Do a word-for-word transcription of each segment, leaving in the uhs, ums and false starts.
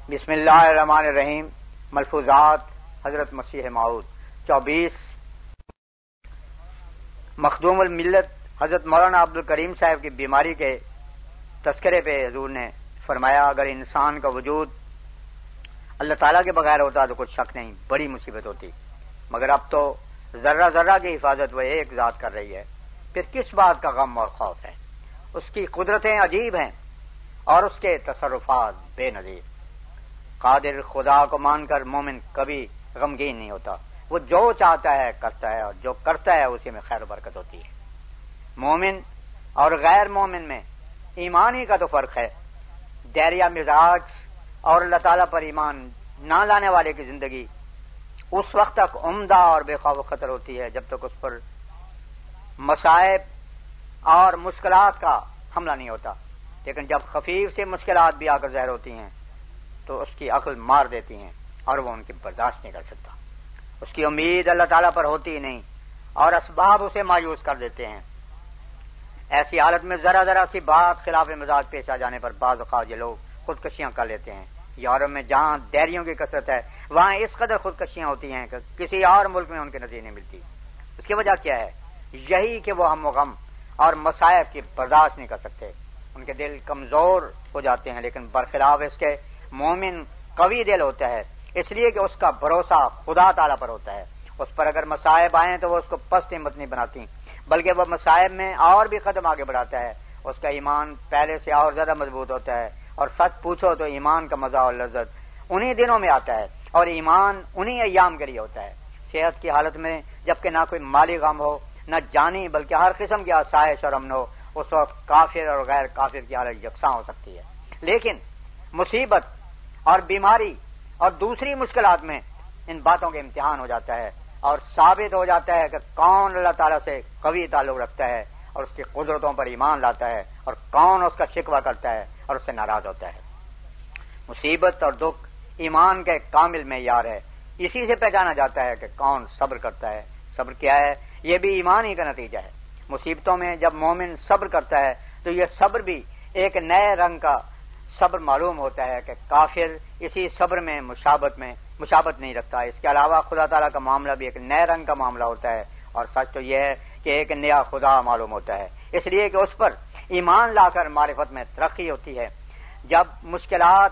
بسم اللہ الرحمن الرحیم. ملفوظات حضرت مسیح موعود چوبیس. مخدوم الملت حضرت مولانا عبد الکریم صاحب کی بیماری کے تذکرے پہ حضور نے فرمایا اگر انسان کا وجود اللہ تعالیٰ کے بغیر ہوتا تو کچھ شک نہیں بڑی مصیبت ہوتی، مگر اب تو ذرہ ذرہ کی حفاظت وہ ایک ذات کر رہی ہے، پھر کس بات کا غم اور خوف ہے؟ اس کی قدرتیں عجیب ہیں اور اس کے تصرفات بے نظیر. قادر خدا کو مان کر مومن کبھی غمگین نہیں ہوتا، وہ جو چاہتا ہے کرتا ہے اور جو کرتا ہے اسی میں خیر و برکت ہوتی ہے. مومن اور غیر مومن میں ایمان ہی کا تو فرق ہے. دائرہ مزاج اور اللہ تعالیٰ پر ایمان نہ لانے والے کی زندگی اس وقت تک عمدہ اور بے خوف و خطر ہوتی ہے جب تک اس پر مصائب اور مشکلات کا حملہ نہیں ہوتا، لیکن جب خفیف سے مشکلات بھی آ کر ظاہر ہوتی ہیں تو اس کی عقل مار دیتی ہیں اور وہ ان کی برداشت نہیں کر سکتا. اس کی امید اللہ تعالیٰ پر ہوتی ہی نہیں اور اسباب اسے مایوس کر دیتے ہیں. ایسی حالت میں ذرا ذرا سی بات خلاف مزاج پیش آ جانے پر بعض اوقات یہ لوگ خودکشیاں کر لیتے ہیں. یورپ میں جہاں ڈیریوں کی کثرت ہے وہاں اس قدر خودکشیاں ہوتی ہیں کہ کسی اور ملک میں ان کی نظیر نہیں ملتی. اس کی وجہ کیا ہے؟ یہی کہ وہ ہم و غم اور مصائب کی برداشت نہیں کر سکتے. ان کے دل کمزور ہو جاتے ہیں، لیکن برخلاف اس کے مومن قوی دل ہوتا ہے، اس لیے کہ اس کا بھروسہ خدا تعالیٰ پر ہوتا ہے. اس پر اگر مصائب آئیں تو وہ اس کو پست ہمت نہیں بناتی، بلکہ وہ مصائب میں اور بھی قدم آگے بڑھاتا ہے. اس کا ایمان پہلے سے اور زیادہ مضبوط ہوتا ہے، اور سچ پوچھو تو ایمان کا مزہ اور لذت انہی دنوں میں آتا ہے، اور ایمان انہی ایام کے لیے ہوتا ہے. صحت کی حالت میں جبکہ نہ کوئی مالی غم ہو نہ جانی بلکہ ہر قسم کی آسائش اور امن ہو، اس وقت کافر اور غیر کافر کی حالت یکساں ہو سکتی ہے. لیکن مصیبت اور بیماری اور دوسری مشکلات میں ان باتوں کے امتحان ہو جاتا ہے اور ثابت ہو جاتا ہے کہ کون اللہ تعالیٰ سے قوی تعلق رکھتا ہے اور اس کی قدرتوں پر ایمان لاتا ہے اور کون اس کا شکوہ کرتا ہے اور اس سے ناراض ہوتا ہے. مصیبت اور دکھ ایمان کے کامل معیار ہے. اسی سے پہچانا جاتا ہے کہ کون صبر کرتا ہے. صبر کیا ہے؟ یہ بھی ایمان ہی کا نتیجہ ہے. مصیبتوں میں جب مومن صبر کرتا ہے تو یہ صبر بھی ایک نئے رنگ کا صبر معلوم ہوتا ہے کہ کافر اسی صبر میں مشابت میں مشابت نہیں رکھتا. اس کے علاوہ خدا تعالیٰ کا معاملہ بھی ایک نئے رنگ کا معاملہ ہوتا ہے، اور سچ تو یہ ہے کہ ایک نیا خدا معلوم ہوتا ہے، اس لیے کہ اس پر ایمان لا کر معرفت میں ترقی ہوتی ہے. جب مشکلات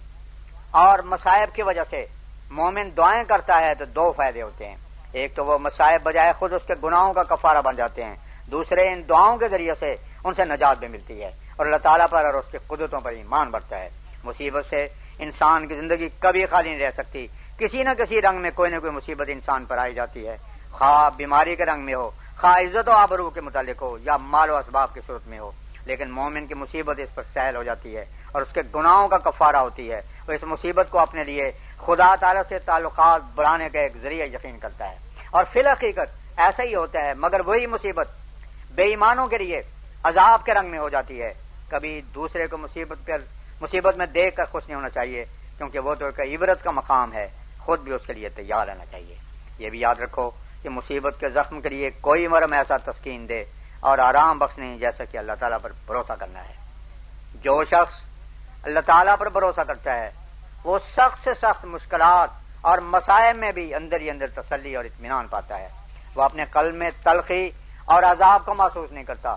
اور مصائب کی وجہ سے مومن دعائیں کرتا ہے تو دو فائدے ہوتے ہیں. ایک تو وہ مصائب بجائے خود اس کے گناہوں کا کفارہ بن جاتے ہیں، دوسرے ان دعاؤں کے ذریعے سے ان سے نجات بھی ملتی ہے اور اللہ تعالیٰ پر اور اس کی قدرتوں پر ایمان بڑھتا ہے. مصیبت سے انسان کی زندگی کبھی خالی نہیں رہ سکتی. کسی نہ کسی رنگ میں کوئی نہ کوئی مصیبت انسان پر آئی جاتی ہے، خواہ بیماری کے رنگ میں ہو، خواہ عزت و آبرو کے متعلق ہو یا مال و اسباب کی صورت میں ہو. لیکن مومن کی مصیبت اس پر سہل ہو جاتی ہے اور اس کے گناہوں کا کفارہ ہوتی ہے. وہ اس مصیبت کو اپنے لیے خدا تعالیٰ سے تعلقات بڑھانے کا ایک ذریعہ یقین کرتا ہے. اور فی الحقیقت ایسا ہی ہوتا ہے، مگر وہی مصیبت بے ایمانوں کے لیے عذاب کے رنگ میں ہو جاتی ہے. کبھی دوسرے کو مصیبت پر مصیبت میں دیکھ کر خوش نہیں ہونا چاہیے، کیونکہ وہ تو ایک عبرت کا مقام ہے، خود بھی اس کے لیے تیار رہنا چاہیے. یہ بھی یاد رکھو کہ مصیبت کے زخم کے لیے کوئی مرہم ایسا تسکین دے اور آرام بخش نہیں جیسا کہ اللہ تعالیٰ پر بھروسہ کرنا ہے. جو شخص اللہ تعالیٰ پر بھروسہ کرتا ہے وہ سخت سے سخت مشکلات اور مسائل میں بھی اندر ہی اندر تسلی اور اطمینان پاتا ہے. وہ اپنے قلب میں تلخی اور عذاب کو محسوس نہیں کرتا.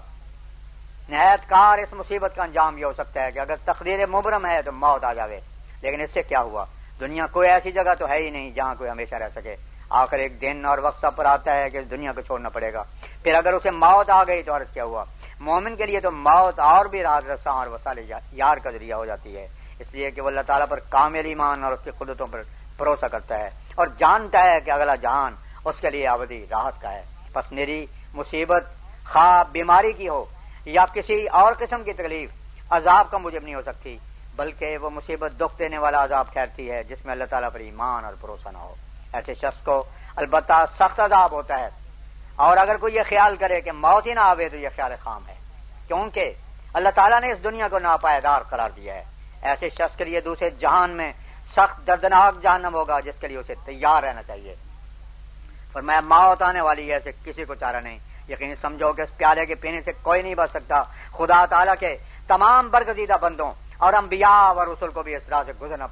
نہایت کار اس مصیبت کا انجام یہ ہو سکتا ہے کہ اگر تقدیر مبرم ہے تو موت آ جاوے، لیکن اس سے کیا ہوا؟ دنیا کوئی ایسی جگہ تو ہے ہی نہیں جہاں کوئی ہمیشہ رہ سکے. آخر ایک دن اور وقت سب پر آتا ہے کہ اس دنیا کو چھوڑنا پڑے گا. پھر اگر اسے موت آ گئی تو عرض کیا ہوا؟ مومن کے لیے تو موت اور بھی راز رساں اور وسال یار کا ذریعہ ہو جاتی ہے، اس لیے کہ وہ اللہ تعالیٰ پر کامل ایمان اور اس کی قدرتوں پر بھروسہ کرتا ہے اور جانتا ہے کہ اگلا جہان اس کے لیے ابدی راحت کا ہے. پس میری مصیبت خواہ بیماری کی ہو یا کسی اور قسم کی تکلیف عذاب کا موجب نہیں ہو سکتی، بلکہ وہ مصیبت دکھ دینے والا عذاب ٹھہرتی ہے جس میں اللہ تعالیٰ پر ایمان اور بھروسہ نہ ہو. ایسے شخص کو البتہ سخت عذاب ہوتا ہے، اور اگر کوئی یہ خیال کرے کہ موت ہی نہ آوے تو یہ خیال خام ہے، کیونکہ اللہ تعالیٰ نے اس دنیا کو ناپائیدار قرار دیا ہے. ایسے شخص کے لیے دوسرے جہان میں سخت دردناک جہنم ہوگا جس کے لیے اسے تیار رہنا چاہیے. فرمایا موت آنے والی ہے، ایسے کسی کو چارہ نہیں. یقین سمجھو کہ اس پیالے کے پینے سے کوئی نہیں بچ سکتا. خدا تعالیٰ کے تمام برگزیدہ بندوں اور انبیاء اور رسول کو بھی اس راہ سے گزرنا پڑا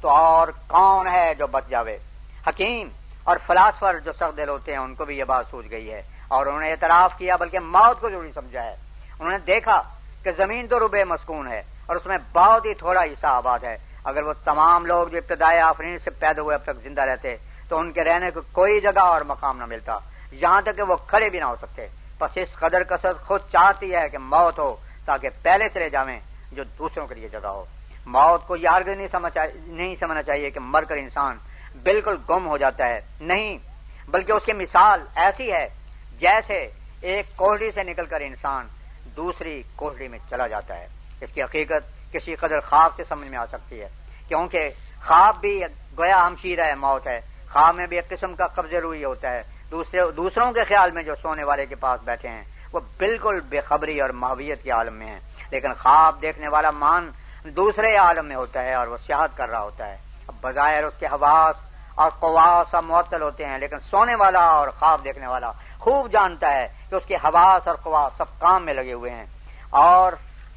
تو اور کون ہے جو بچ جاوے؟ حکیم اور فلاسفر جو سخت دل ہوتے ہیں ان کو بھی یہ بات سوچ گئی ہے اور انہوں نے اعتراف کیا، بلکہ موت کو ضروری سمجھا ہے۔ انہوں نے دیکھا کہ زمین تو ربع مسکون ہے اور اس میں بہت ہی تھوڑا حصہ آباد ہے۔ اگر وہ تمام لوگ جو ابتدائی آفرین سے پیدا ہوئے اب تک زندہ رہتے تو ان کے رہنے کو کوئی جگہ اور مقام نہ ملتا، یہاں تک کہ وہ کھڑے بھی نہ ہو سکتے۔ بس اس قدر کثرت خود چاہتی ہے کہ موت ہو تاکہ پہلے چلے جاویں جو دوسروں کے لیے جگہ ہو۔ موت کو یہ ہرگز نہیں سمجھ نہیں سمجھنا چاہیے کہ مر کر انسان بالکل گم ہو جاتا ہے، نہیں، بلکہ اس کی مثال ایسی ہے جیسے ایک کوٹڑی سے نکل کر انسان دوسری کوٹڑی میں چلا جاتا ہے۔ اس کی حقیقت کسی قدر خواب سے سمجھ میں آ سکتی ہے، کیونکہ خواب بھی گویا ہمشیرہ ہے، موت ہے۔ خواب میں بھی ایک قسم کا قبض روئی ہوتا ہے، دوسرے دوسروں کے خیال میں جو سونے والے کے پاس بیٹھے ہیں وہ بالکل بے خبری اور ماویت کے عالم میں ہیں، لیکن خواب دیکھنے والا مان دوسرے عالم میں ہوتا ہے اور وہ سیاحت کر رہا ہوتا ہے۔ اب بظاہر اس کے حواس اور قواس سب معطل ہوتے ہیں، لیکن سونے والا اور خواب دیکھنے والا خوب جانتا ہے کہ اس کے حواس اور قواس سب کام میں لگے ہوئے ہیں۔ اور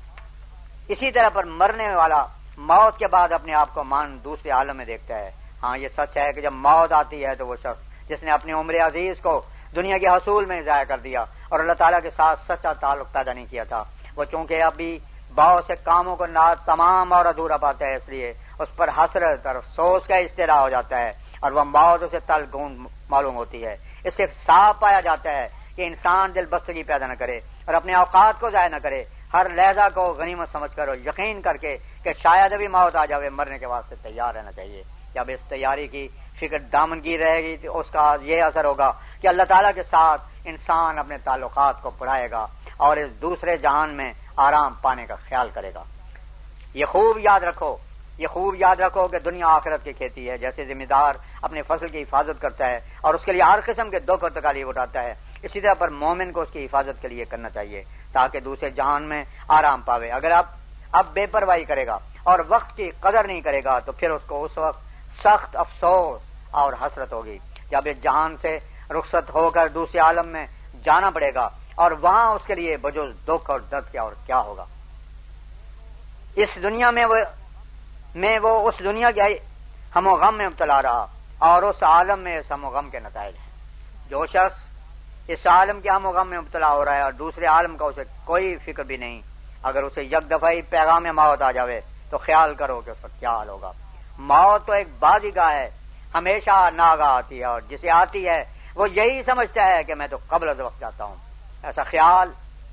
اسی طرح پر مرنے والا موت کے بعد اپنے آپ کو مان دوسرے عالم میں دیکھتا ہے۔ ہاں یہ سچ ہے کہ جب موت آتی ہے تو وہ شخص جس نے اپنی عمر عزیز کو دنیا کے حصول میں ضائع کر دیا اور اللہ تعالیٰ کے ساتھ سچا تعلق پیدا نہیں کیا تھا، وہ چونکہ ابھی بہت سے کاموں کو نہ تمام اور ادھورا پاتا ہے، اس لیے اس پر حسرت اور افسوس کا اشتراع ہو جاتا ہے اور وہ موت اسے تل گون معلوم ہوتی ہے۔ اس سے صاف پایا جاتا ہے کہ انسان دل بستگی پیدا نہ کرے اور اپنے اوقات کو ضائع نہ کرے، ہر لہجہ کو غنیمت سمجھ کر اور یقین کر کے کہ شاید ابھی موت آ جاوے، مرنے کے واسطے تیار رہنا چاہیے۔ جب اس تیاری کی فکر دامنگیر رہے گی تو اس کا یہ اثر ہوگا کہ اللہ تعالیٰ کے ساتھ انسان اپنے تعلقات کو بڑھائے گا اور اس دوسرے جہان میں آرام پانے کا خیال کرے گا۔ یہ خوب یاد رکھو یہ خوب یاد رکھو کہ دنیا آخرت کی کھیتی ہے۔ جیسے ذمہ دار اپنے فصل کی حفاظت کرتا ہے اور اس کے لیے ہر قسم کے دکھ اور تکالیف اٹھاتا ہے، اسی طرح پر مومن کو اس کی حفاظت کے لیے کرنا چاہیے تاکہ دوسرے جہان میں آرام پاوے۔ اگر اب اب بے پرواہی کرے گا اور وقت کی قدر نہیں کرے گا تو پھر اس کو اس وقت سخت افسوس اور حسرت ہوگی جب اس جہان سے رخصت ہو کر دوسرے عالم میں جانا پڑے گا، اور وہاں اس کے لیے بجز دکھ اور درد کیا اور کیا ہوگا۔ اس دنیا میں وہ میں وہ اس دنیا کے ہم و غم میں مبتلا رہا اور اس عالم میں اس ہم و غم کے نتائج ہیں۔ جو شخص اس عالم کے ہم و غم میں مبتلا ہو رہا ہے اور دوسرے عالم کا اسے کوئی فکر بھی نہیں، اگر اسے یک دفعی پیغام موت آ جاوے تو خیال کرو کہ اس کا کیا حال ہوگا۔ موت تو ایک بازی گاہ ہے، ہمیشہ ناگاہ آتی ہے اور جسے آتی ہے وہ یہی سمجھتا ہے کہ میں تو قبل از وقت جاتا ہوں۔ ایسا خیال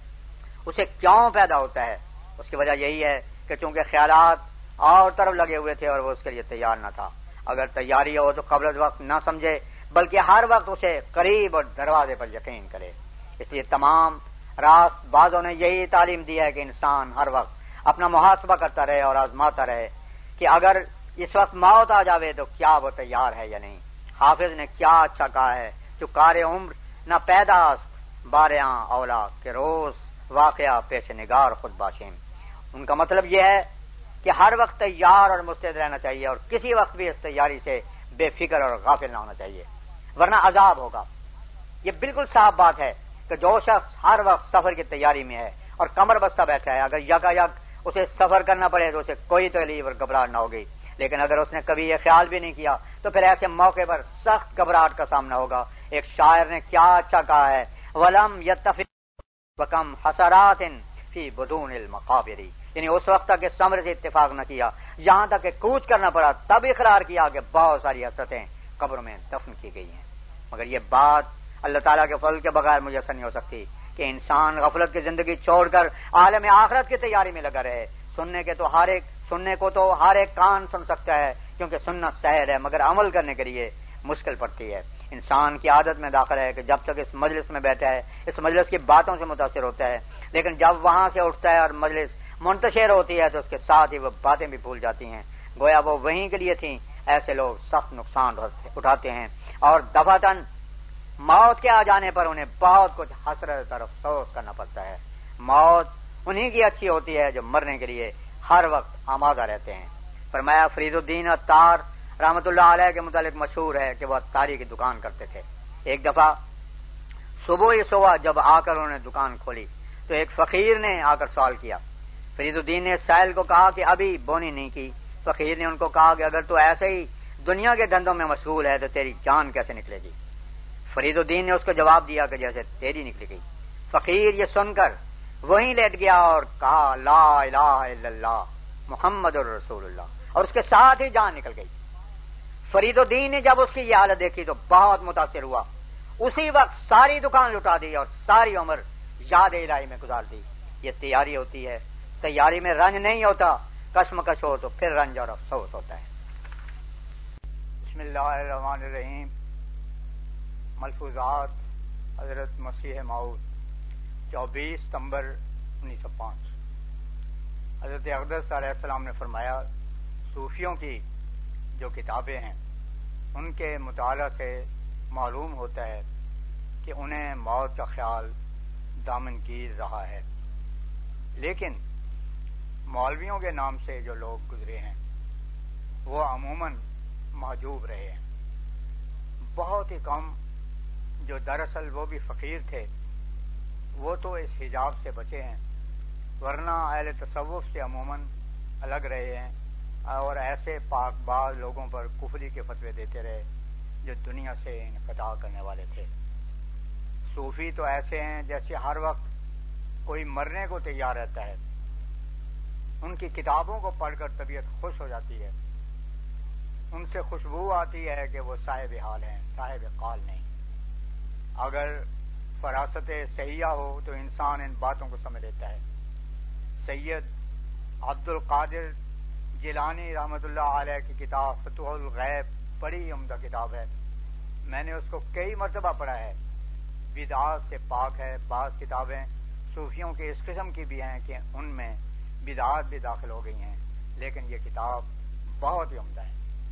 اسے کیوں پیدا ہوتا ہے؟ اس کی وجہ یہی ہے کہ چونکہ خیالات اور طرف لگے ہوئے تھے اور وہ اس کے لیے تیار نہ تھا۔ اگر تیاری ہو تو قبل از وقت نہ سمجھے بلکہ ہر وقت اسے قریب اور دروازے پر یقین کرے۔ اس لیے تمام راست بازوں نے یہی تعلیم دی ہے کہ انسان ہر وقت اپنا محاسبہ کرتا رہے اور آزماتا رہے کہ اگر اس وقت موت آ جاوے تو کیا وہ تیار ہے یا نہیں۔ حافظ نے کیا اچھا کہا ہے، چکار عمر نہ پیدا باریاں اولا کہ روز واقعہ پیش نگار خود باشیم۔ ان کا مطلب یہ ہے کہ ہر وقت تیار اور مستعد رہنا چاہیے اور کسی وقت بھی اس تیاری سے بے فکر اور غافل نہ ہونا چاہیے، ورنہ عذاب ہوگا۔ یہ بالکل صاف بات ہے کہ جو شخص ہر وقت سفر کی تیاری میں ہے اور کمر بستہ بیٹھا ہے، اگر یکا یک اسے سفر کرنا پڑے تو اسے کوئی تکلیف اور گھبراہٹ نہ ہوگی، لیکن اگر اس نے کبھی یہ خیال بھی نہیں کیا تو پھر ایسے موقع پر سخت گھبراہٹ کا سامنا ہوگا۔ ایک شاعر نے کیا اچھا کہا ہے، وَلَمْ يَتَّفِقْ وَكَمْ حَسَرَاتٍ فِي بُطُونِ الْمَقَابِرِ، یعنی اس وقت تک اس ثمر سے اتفاق نہ کیا یہاں تک کہ کوچ کرنا پڑا، تب اقرار کیا کہ بہت ساری حسرتیں قبر میں دفن کی گئی ہیں۔ مگر یہ بات اللہ تعالیٰ کے فضل کے بغیر میسر نہیں ہو سکتی کہ انسان غفلت کی زندگی چھوڑ کر عالم آخرت کی تیاری میں لگا رہے۔ سننے کے تو ہر ایک سننے کو تو ہر ایک کان سن سکتا ہے کیونکہ سننا سحر ہے، مگر عمل کرنے کے لیے مشکل پڑتی ہے۔ انسان کی عادت میں داخل ہے کہ جب تک اس مجلس میں بیٹھا ہے اس مجلس کی باتوں سے متاثر ہوتا ہے، لیکن جب وہاں سے اٹھتا ہے اور مجلس منتشر ہوتی ہے تو اس کے ساتھ ہی وہ باتیں بھی بھول جاتی ہیں، گویا وہ وہیں کے لیے تھیں۔ ایسے لوگ سخت نقصان اٹھاتے ہیں اور دفعتاً موت کے آ جانے پر انہیں بہت کچھ حسرت اور افسوس کرنا پڑتا ہے۔ موت انہی کی اچھی ہوتی ہے جو مرنے کے لیے ہر وقت آمادہ رہتے ہیں۔ فرمایا فرید الدین عطار رحمۃ اللہ علیہ کے متعلق مشہور ہے کہ وہ عطاری کی دکان کرتے تھے۔ ایک دفعہ صبح ہی صبح جب آ کر انہوں نے دکان کھولی تو ایک فقیر نے آ کر سوال کیا۔ فرید الدین نے سائل کو کہا کہ ابھی بونی نہیں کی، فقیر نے ان کو کہا کہ اگر تو ایسے ہی دنیا کے دھندوں میں مشغول ہے تو تیری جان کیسے نکلے گی؟ فرید الدین نے اس کو جواب دیا کہ جیسے تیری نکلے گی۔ فقیر یہ سن کر وہیں لیٹ گیا اور کہا لا الہ الا اللہ محمد الرسول اللہ، اور اس کے ساتھ ہی جان نکل گئی۔ فرید الدین نے جب اس کی یہ حالت دیکھی تو بہت متاثر ہوا، اسی وقت ساری دکان لٹا دی اور ساری عمر یاد الہی میں گزار دی۔ یہ تیاری ہوتی ہے، تیاری میں رنج نہیں ہوتا، کشمکش ہو تو پھر رنج اور افسوس ہوتا ہے۔ بسم اللہ الرحمن الرحیم۔ ملفوظات حضرت مسیح موعود چوبیس ستمبر انیس سو پانچ۔ حضرت اقدس علیہ السلام نے فرمایا صوفیوں کی جو کتابیں ہیں ان کے مطالعہ سے معلوم ہوتا ہے کہ انہیں موت کا خیال دامن گیر رہا ہے، لیکن مولویوں کے نام سے جو لوگ گزرے ہیں وہ عموماً محجوب رہے ہیں۔ بہت ہی کم جو دراصل وہ بھی فقیر تھے وہ تو اس حجاب سے بچے ہیں، ورنہ اہل تصوف سے عموماً الگ رہے ہیں اور ایسے پاک باز لوگوں پر کفری کے فتوے دیتے رہے جو دنیا سے انقطاع کرنے والے تھے۔ صوفی تو ایسے ہیں جیسے ہر وقت کوئی مرنے کو تیار رہتا ہے، ان کی کتابوں کو پڑھ کر طبیعت خوش ہو جاتی ہے، ان سے خوشبو آتی ہے کہ وہ صاحب حال ہیں، صاحب قال نہیں۔ اگر فراست صحیحہ ہو تو انسان ان باتوں کو سمجھ لیتا ہے۔ سید عبد القادر جیلانی رحمۃ اللہ علیہ کی کتاب فتوح الغیب بڑی عمدہ کتاب ہے، میں نے اس کو کئی مرتبہ پڑھا ہے، بدعات سے پاک ہے۔ بعض کتابیں صوفیوں کے اس قسم کی بھی ہیں کہ ان میں بدعات بھی داخل ہو گئی ہیں، لیکن یہ کتاب بہت ہی عمدہ ہے۔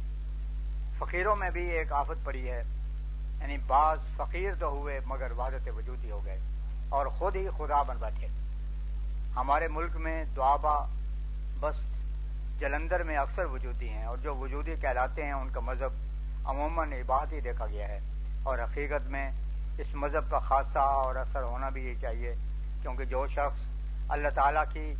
فقیروں میں بھی ایک آفت پڑی ہے، یعنی بعض فقیر تو ہوئے مگر وحدت وجودی ہو گئے اور خود ہی خدا بن بیٹھے۔ ہمارے ملک میں دوآبا بست جلندر میں اکثر وجودی ہیں، اور جو وجودی کہلاتے ہیں ان کا مذہب عموماً عبادت ہی دیکھا گیا ہے، اور حقیقت میں اس مذہب کا خاصہ اور اثر ہونا بھی یہ چاہیے، کیونکہ جو شخص اللہ تعالیٰ کی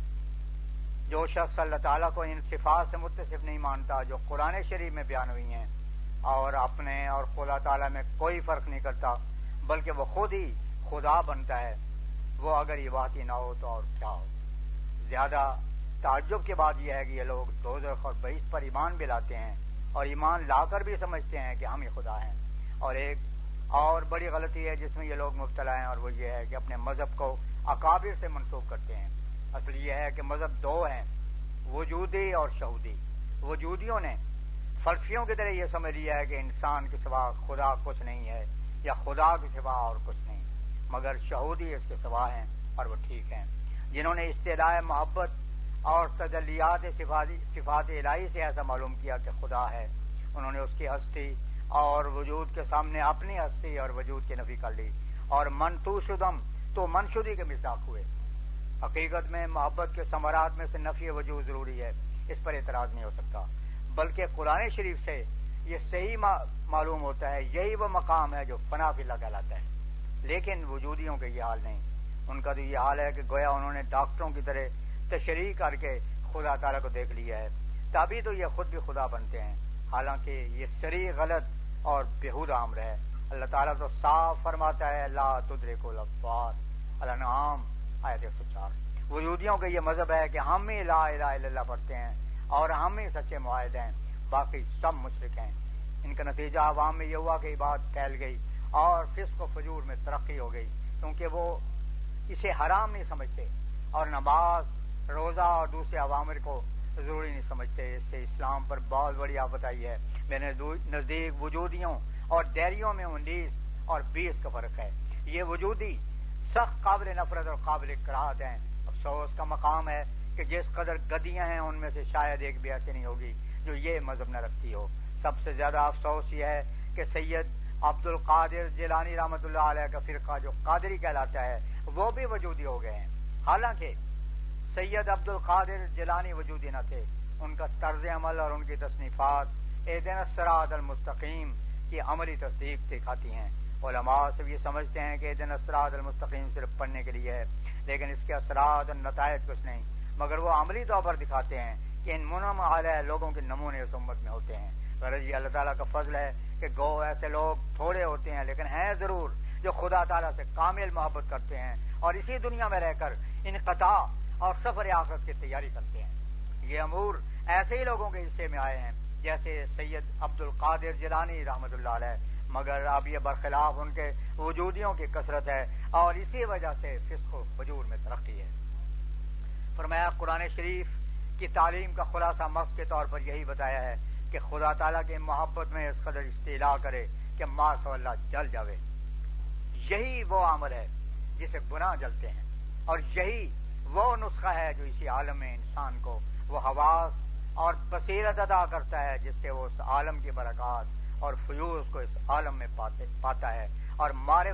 جو شخص اللہ تعالیٰ کو ان صفات سے متصف نہیں مانتا جو قرآن شریف میں بیان ہوئی ہیں اور اپنے اور خدا تعالیٰ میں کوئی فرق نہیں کرتا بلکہ وہ خود ہی خدا بنتا ہے، وہ اگر یہ بات ہی نہ ہو تو اور کیا ہو۔ زیادہ تعجب کی بات یہ ہے کہ یہ لوگ دوزخ اور بہشت پر ایمان بھی لاتے ہیں اور ایمان لا کر بھی سمجھتے ہیں کہ ہم ہی خدا ہیں۔ اور ایک اور بڑی غلطی ہے جس میں یہ لوگ مبتلا ہیں، اور وہ یہ ہے کہ اپنے مذہب کو اکابر سے منسوب کرتے ہیں۔ اصل یہ ہے کہ مذہب دو ہیں، وجودی اور شہودی۔ وجودیوں نے فلسفیوں کی طرح یہ سمجھ لیا ہے کہ انسان کے سوا خدا کچھ نہیں ہے یا خدا کے سوا اور کچھ نہیں، مگر شہودی اس کے سوا ہیں اور وہ ٹھیک ہیں۔ جنہوں نے استدعاء محبت اور تجلیات صفات الہی سے ایسا معلوم کیا کہ خدا ہے، انہوں نے اس کی ہستی اور وجود کے سامنے اپنی ہستی اور وجود کی نفی کر لی، اور من تو شدم تو منشودی کے مصداق ہوئے۔ حقیقت میں محبت کے ثمرات میں سے نفی وجود ضروری ہے، اس پر اعتراض نہیں ہو سکتا، بلکہ قرآن شریف سے یہ صحیح معلوم ہوتا ہے یہی وہ مقام ہے جو فنا فی اللہ کہلاتا ہے۔ لیکن وجودیوں کا یہ حال نہیں، ان کا تو یہ حال ہے کہ گویا انہوں نے ڈاکٹروں کی طرح تشریح کر کے خدا تعالیٰ کو دیکھ لیا ہے، تبھی تو یہ خود بھی خدا بنتے ہیں، حالانکہ یہ صریح غلط اور بیہودہ امر ہے۔ اللہ تعالیٰ تو صاف فرماتا ہے لا تدرک الابصار، الانعام آیت ایک سو چار۔ وجودیوں کا یہ مذہب ہے کہ ہم ہی لا الہ الا اللہ پڑھتے ہیں اور ہم ہی سچے معاہد ہیں، باقی سب مشرک ہیں۔ ان کا نتیجہ عوام میں یہ ہوا کہ عبادت پھیل گئی اور فسق و فجور میں ترقی ہو گئی، کیونکہ وہ اسے حرام نہیں سمجھتے اور نماز، روزہ اور دوسرے عوامر کو ضروری نہیں سمجھتے۔ اس سے اسلام پر بہت بڑی آفت آئی ہے۔ میرے نزدیک وجودیوں اور دیریوں میں انیس اور بیس کا فرق ہے۔ یہ وجودی سخت قابل نفرت اور قابل کراہت ہیں۔ افسوس کا مقام ہے کہ جس قدر گدیاں ہیں ان میں سے شاید ایک بھی ایسی نہیں ہوگی جو یہ مذہب نہ رکھتی ہو۔ سب سے زیادہ افسوس یہ ہے کہ سید عبد القادر جیلانی رحمۃ اللہ علیہ کا فرقہ جو قادری کہلاتا ہے وہ بھی وجودی ہو گئے ہیں، حالانکہ سید عبد القادر جیلانی وجودی نہ تھے۔ ان کا طرز عمل اور ان کی تصنیفات اہدنا الصراط المستقیم کی عملی تصدیق دکھاتی ہیں۔ علماء سب یہ سمجھتے ہیں کہ اہدنا الصراط المستقیم صرف پڑھنے کے لیے ہے، لیکن اس کے اثرات اور نتائج کچھ نہیں، مگر وہ عملی طور پر دکھاتے ہیں کہ ان منعم علیہ لوگوں کے نمونے اس امت میں ہوتے ہیں. غرض یہ اللہ تعالیٰ کا فضل ہے کہ گو ایسے لوگ تھوڑے ہوتے ہیں لیکن ہیں ضرور جو خدا تعالیٰ سے کامل محبت کرتے ہیں اور اسی دنیا میں رہ کر انقطاع اور سفر آخرت کی تیاری کرتے ہیں. یہ امور ایسے ہی لوگوں کے حصے میں آئے ہیں جیسے سید عبد القادر جیلانی رحمۃ اللہ علیہ، مگر اب یہ برخلاف ان کے وجودیوں کی کثرت ہے اور اسی وجہ سے فسق و فجور میں ترقی ہے. فرمایا قرآن شریف کی تعلیم کا خلاصہ مقصد کے طور پر یہی بتایا ہے کہ خدا تعالیٰ کی محبت میں اس قدر استعلاء کرے کہ ماشاء اللہ جل جاوے. یہی وہ عمل ہے جسے گناہ جلتے ہیں اور یہی وہ نسخہ ہے جو اسی عالم میں انسان کو وہ حواس اور بصیرت ادا کرتا ہے جس سے وہ اس عالم کی برکات اور فیوز کو اس عالم میں پاتے پاتا ہے اور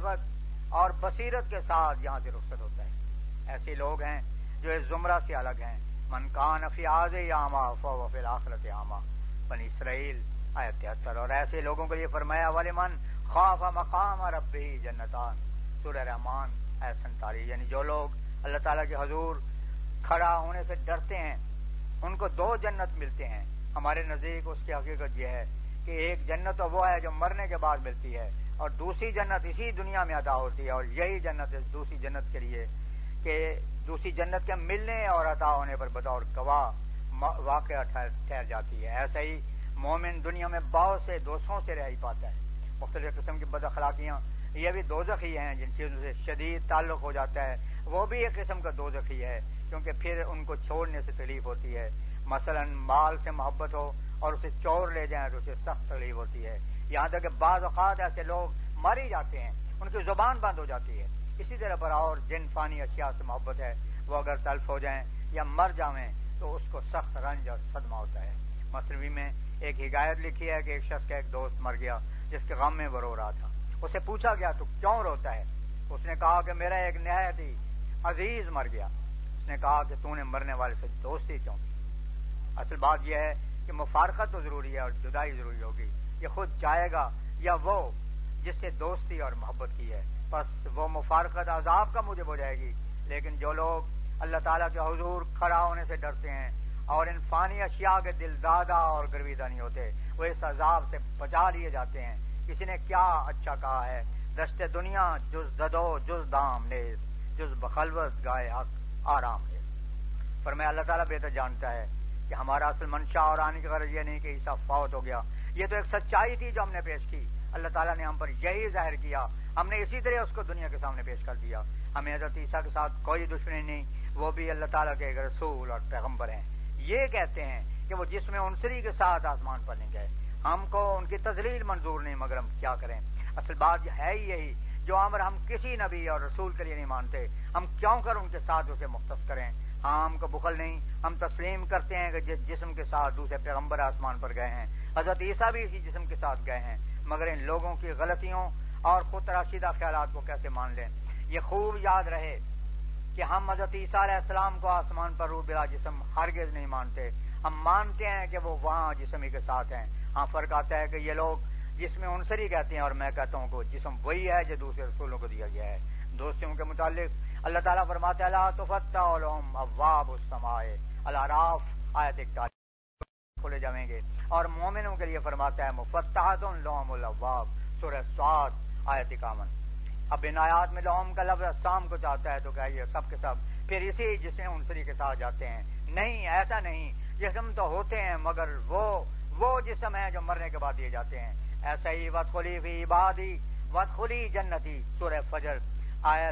معرفت اور بصیرت کے ساتھ یہاں سے رخصت ہوتا ہے. ایسے لوگ ہیں جو اس زمرہ سے الگ ہیں. من کان فی هذه اعمی فهو فی الآخرۃ اعمی، بنی اسرائیل آیت تہتر. اور ایسے لوگوں کے لیے فرمایا ولمن خاف مقام ربہ جنتان، سورہ رحمان آیت سینتالیس. یعنی جو لوگ اللہ تعالیٰ کے حضور کھڑا ہونے سے ڈرتے ہیں ان کو دو جنت ملتے ہیں. ہمارے نزدیک اس کی حقیقت یہ ہے کہ ایک جنت تو وہ ہے جو مرنے کے بعد ملتی ہے اور دوسری جنت اسی دنیا میں عطا ہوتی ہے. اور یہی جنت اس دوسری جنت کے لیے کہ دوسری جنت کے ملنے اور عطا ہونے پر بطور گواہ واقعہ ٹھہر جاتی ہے. ایسا ہی مومن دنیا میں بہت سے دوستوں سے رہائی پاتا ہے. مختلف قسم کی بد اخلاقیاں یہ بھی دوزخی ہیں جن چیزوں سے شدید تعلق ہو جاتا ہے، وہ بھی ایک قسم کا دوزخی ہے کیونکہ پھر ان کو چھوڑنے سے تکلیف ہوتی ہے. مثلا مال سے محبت ہو اور اسے چور لے جائیں تو اسے سخت تکلیف ہوتی ہے. یہاں تک کہ بعض اوقات ایسے لوگ مر ہی جاتے ہیں، ان کی زبان بند ہو جاتی ہے. اسی طرح پر اور جن فانی اشیاء سے محبت ہے وہ اگر تلف ہو جائیں یا مر جائیں تو اس کو سخت رنج اور صدمہ ہوتا ہے. مصنوی میں ایک حکایت لکھی ہے کہ ایک شخص کا ایک دوست مر گیا جس کے غم میں وہ رو رہا تھا. اسے پوچھا گیا تو کیوں روتا ہے؟ اس نے کہا کہ میرا ایک نہایت ہی عزیز مر گیا. اس نے کہا کہ تو نے مرنے والے سے دوستی کیوں کی؟ اصل بات یہ ہے کہ مفارقت تو ضروری ہے اور جدائی ضروری ہوگی. یہ خود جائے گا یا وہ جس سے دوستی اور محبت کی ہے، بس وہ مفارقت عذاب کا موجب ہو جائے گی. لیکن جو لوگ اللہ تعالیٰ کے حضور کھڑا ہونے سے ڈرتے ہیں اور ان فانی اشیاء کے دل دادا اور گرویدہ نہیں ہوتے، وہ اس عذاب سے بچا لیے جاتے ہیں. کسی نے کیا اچھا کہا ہے، دشت دنیا جز ددو جز دام نیز، جز بخلوت گائے حق آرام نیز. فرمایا اللہ تعالیٰ بہتر جانتا ہے کہ ہمارا اصل منشا اور آنے کی غرض یہ نہیں کہ عیسیٰ فوت ہو گیا. یہ تو ایک سچائی تھی جو ہم نے پیش کی. اللہ تعالیٰ نے ہم پر یہی ظاہر کیا، ہم نے اسی طرح اس کو دنیا کے سامنے پیش کر دیا. ہمیں حضرت عیسیٰ کے ساتھ کوئی دشمنی نہیں، وہ بھی اللہ تعالیٰ کے ایک رسول اور پیغمبر ہیں. یہ کہتے ہیں کہ وہ جسم عنصری کے ساتھ آسمان پر نہیں گئے. ہم کو ان کی تذلیل منظور نہیں، مگر ہم کیا کریں. اصل بات ہے ہی یہی جو امر ہم کسی نبی اور رسول کے لیے نہیں مانتے، ہم کیوں کر ان کے ساتھ اسے مختص کریں. ہاں ہم کو بخل نہیں، ہم تسلیم کرتے ہیں کہ جس جسم کے ساتھ دوسرے پیغمبر آسمان پر گئے ہیں حضرت عیسیٰ بھی اسی جسم کے ساتھ گئے ہیں. مگر ان لوگوں کی غلطیوں اور خود تراشیدہ خیالات کو کیسے مان لیں. یہ خوب یاد رہے کہ ہم حضرت عیسیٰ علیہ السلام کو آسمان پر روح بلا جسم ہرگز نہیں مانتے. ہم مانتے ہیں کہ وہ وہاں جسم ہی کے ساتھ ہیں. ہاں فرق آتا ہے کہ یہ لوگ جسم عنصری کہتے ہیں اور میں کہتا ہوں کہ جسم وہی ہے جو دوسرے رسولوں کو دیا گیا ہے. دوستیوں کے متعلق اللہ تعالیٰ فرماتے ہیں لا تفتح لهم ابواب السماء، الاعراف آیت اکتالیس، کھولے جائیں گے. اور مومنوں کے لیے فرماتا ہے مفتحۃ لهم الابواب، سورہ صاد آیت اکاون. اب ان آیات میں لوم کا لفظ سام کو چاہتا ہے تو کیا یہ سب کے سب پھر اسی جسم عنصری کے ساتھ جاتے ہیں؟ نہیں، ایسا نہیں. جسم تو ہوتے ہیں مگر وہ وہ جسم ہے جو مرنے کے بعد دیے جاتے ہیں. ایسا ہی وادخلی فی عبادی وادخلی جنتی، سورہ فجر آیت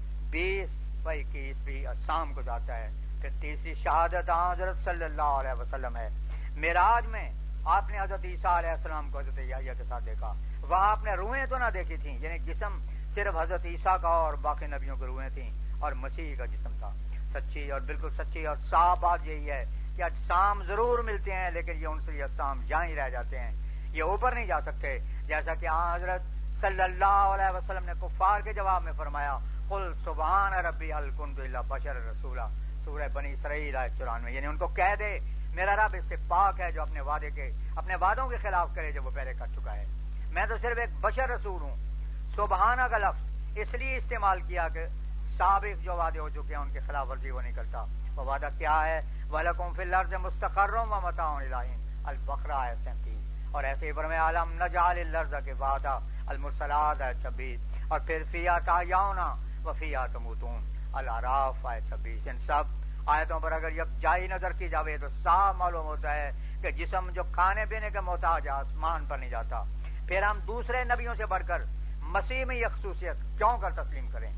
بیس و اکیس بھی شام کو جاتا ہے. پھر تیسری شہادت حضرت صلی اللہ علیہ وسلم ہے. معراج میں آپ نے حضرت عیسیٰ علیہ السلام کو حضرت یحییٰ کے ساتھ دیکھا. وہاں آپ نے روحیں تو نہ دیکھی تھیں، یعنی جسم صرف حضرت عیسیٰ کا اور باقی نبیوں کی روحیں تھیں اور مسیح کا جسم تھا. سچی اور بالکل سچی اور صاف بات یہی ہے کہ اجسام ضرور ملتے ہیں لیکن یہ عنصری اجسام جہاں ہی رہ جاتے ہیں، یہ اوپر نہیں جا سکتے. جیسا کہ حضرت صلی اللہ علیہ وسلم نے کفار کے جواب میں فرمایا قل سبحان ربی هل كنت الا بشر رسولا، سورہ بنی اسرائیل آیت چورانوے. یعنی ان کو کہہ دے میرا رب اس سے پاک ہے جو اپنے وعدے کے اپنے وعدوں کے خلاف کرے جو وہ پہلے کر چکا ہے. میں تو صرف ایک بشر رسول ہوں. سبحانہ کا لفظ اس لیے استعمال کیا کہ سابق جو وعدے ہو چکے ہیں ان کے خلاف ورزی وہ نہیں کرتا. وہ وعدہ کیا ہے؟ وَلَكُمْ فِي الْأَرْضِ مُسْتَقَرٌّ وَمَتَاعٌ إِلَىٰ حِينٍ البقرہ ہے سینتیس، اور ایسے ہی فرمایا عَلَمْ نَجْعَلِ الْأَرْضَ کِفَاتًا المرسلات ہے چھبیس، اور پھر فِیہا تَحْیَوْنَ وَفِیہا تَمُوتُونَ الاعراف ہے چھبیس۔ ان سب آیتوں پر اگر یکجائی نظر کی جاوے تو صاف معلوم ہوتا ہے کہ جسم جو کھانے پینے کے محتاج ہے آسمان پر نہیں جاتا۔ پھر ہم دوسرے نبیوں سے بڑھ کر مسیح میں یہ خصوصیت کیوں کر تسلیم کریں؟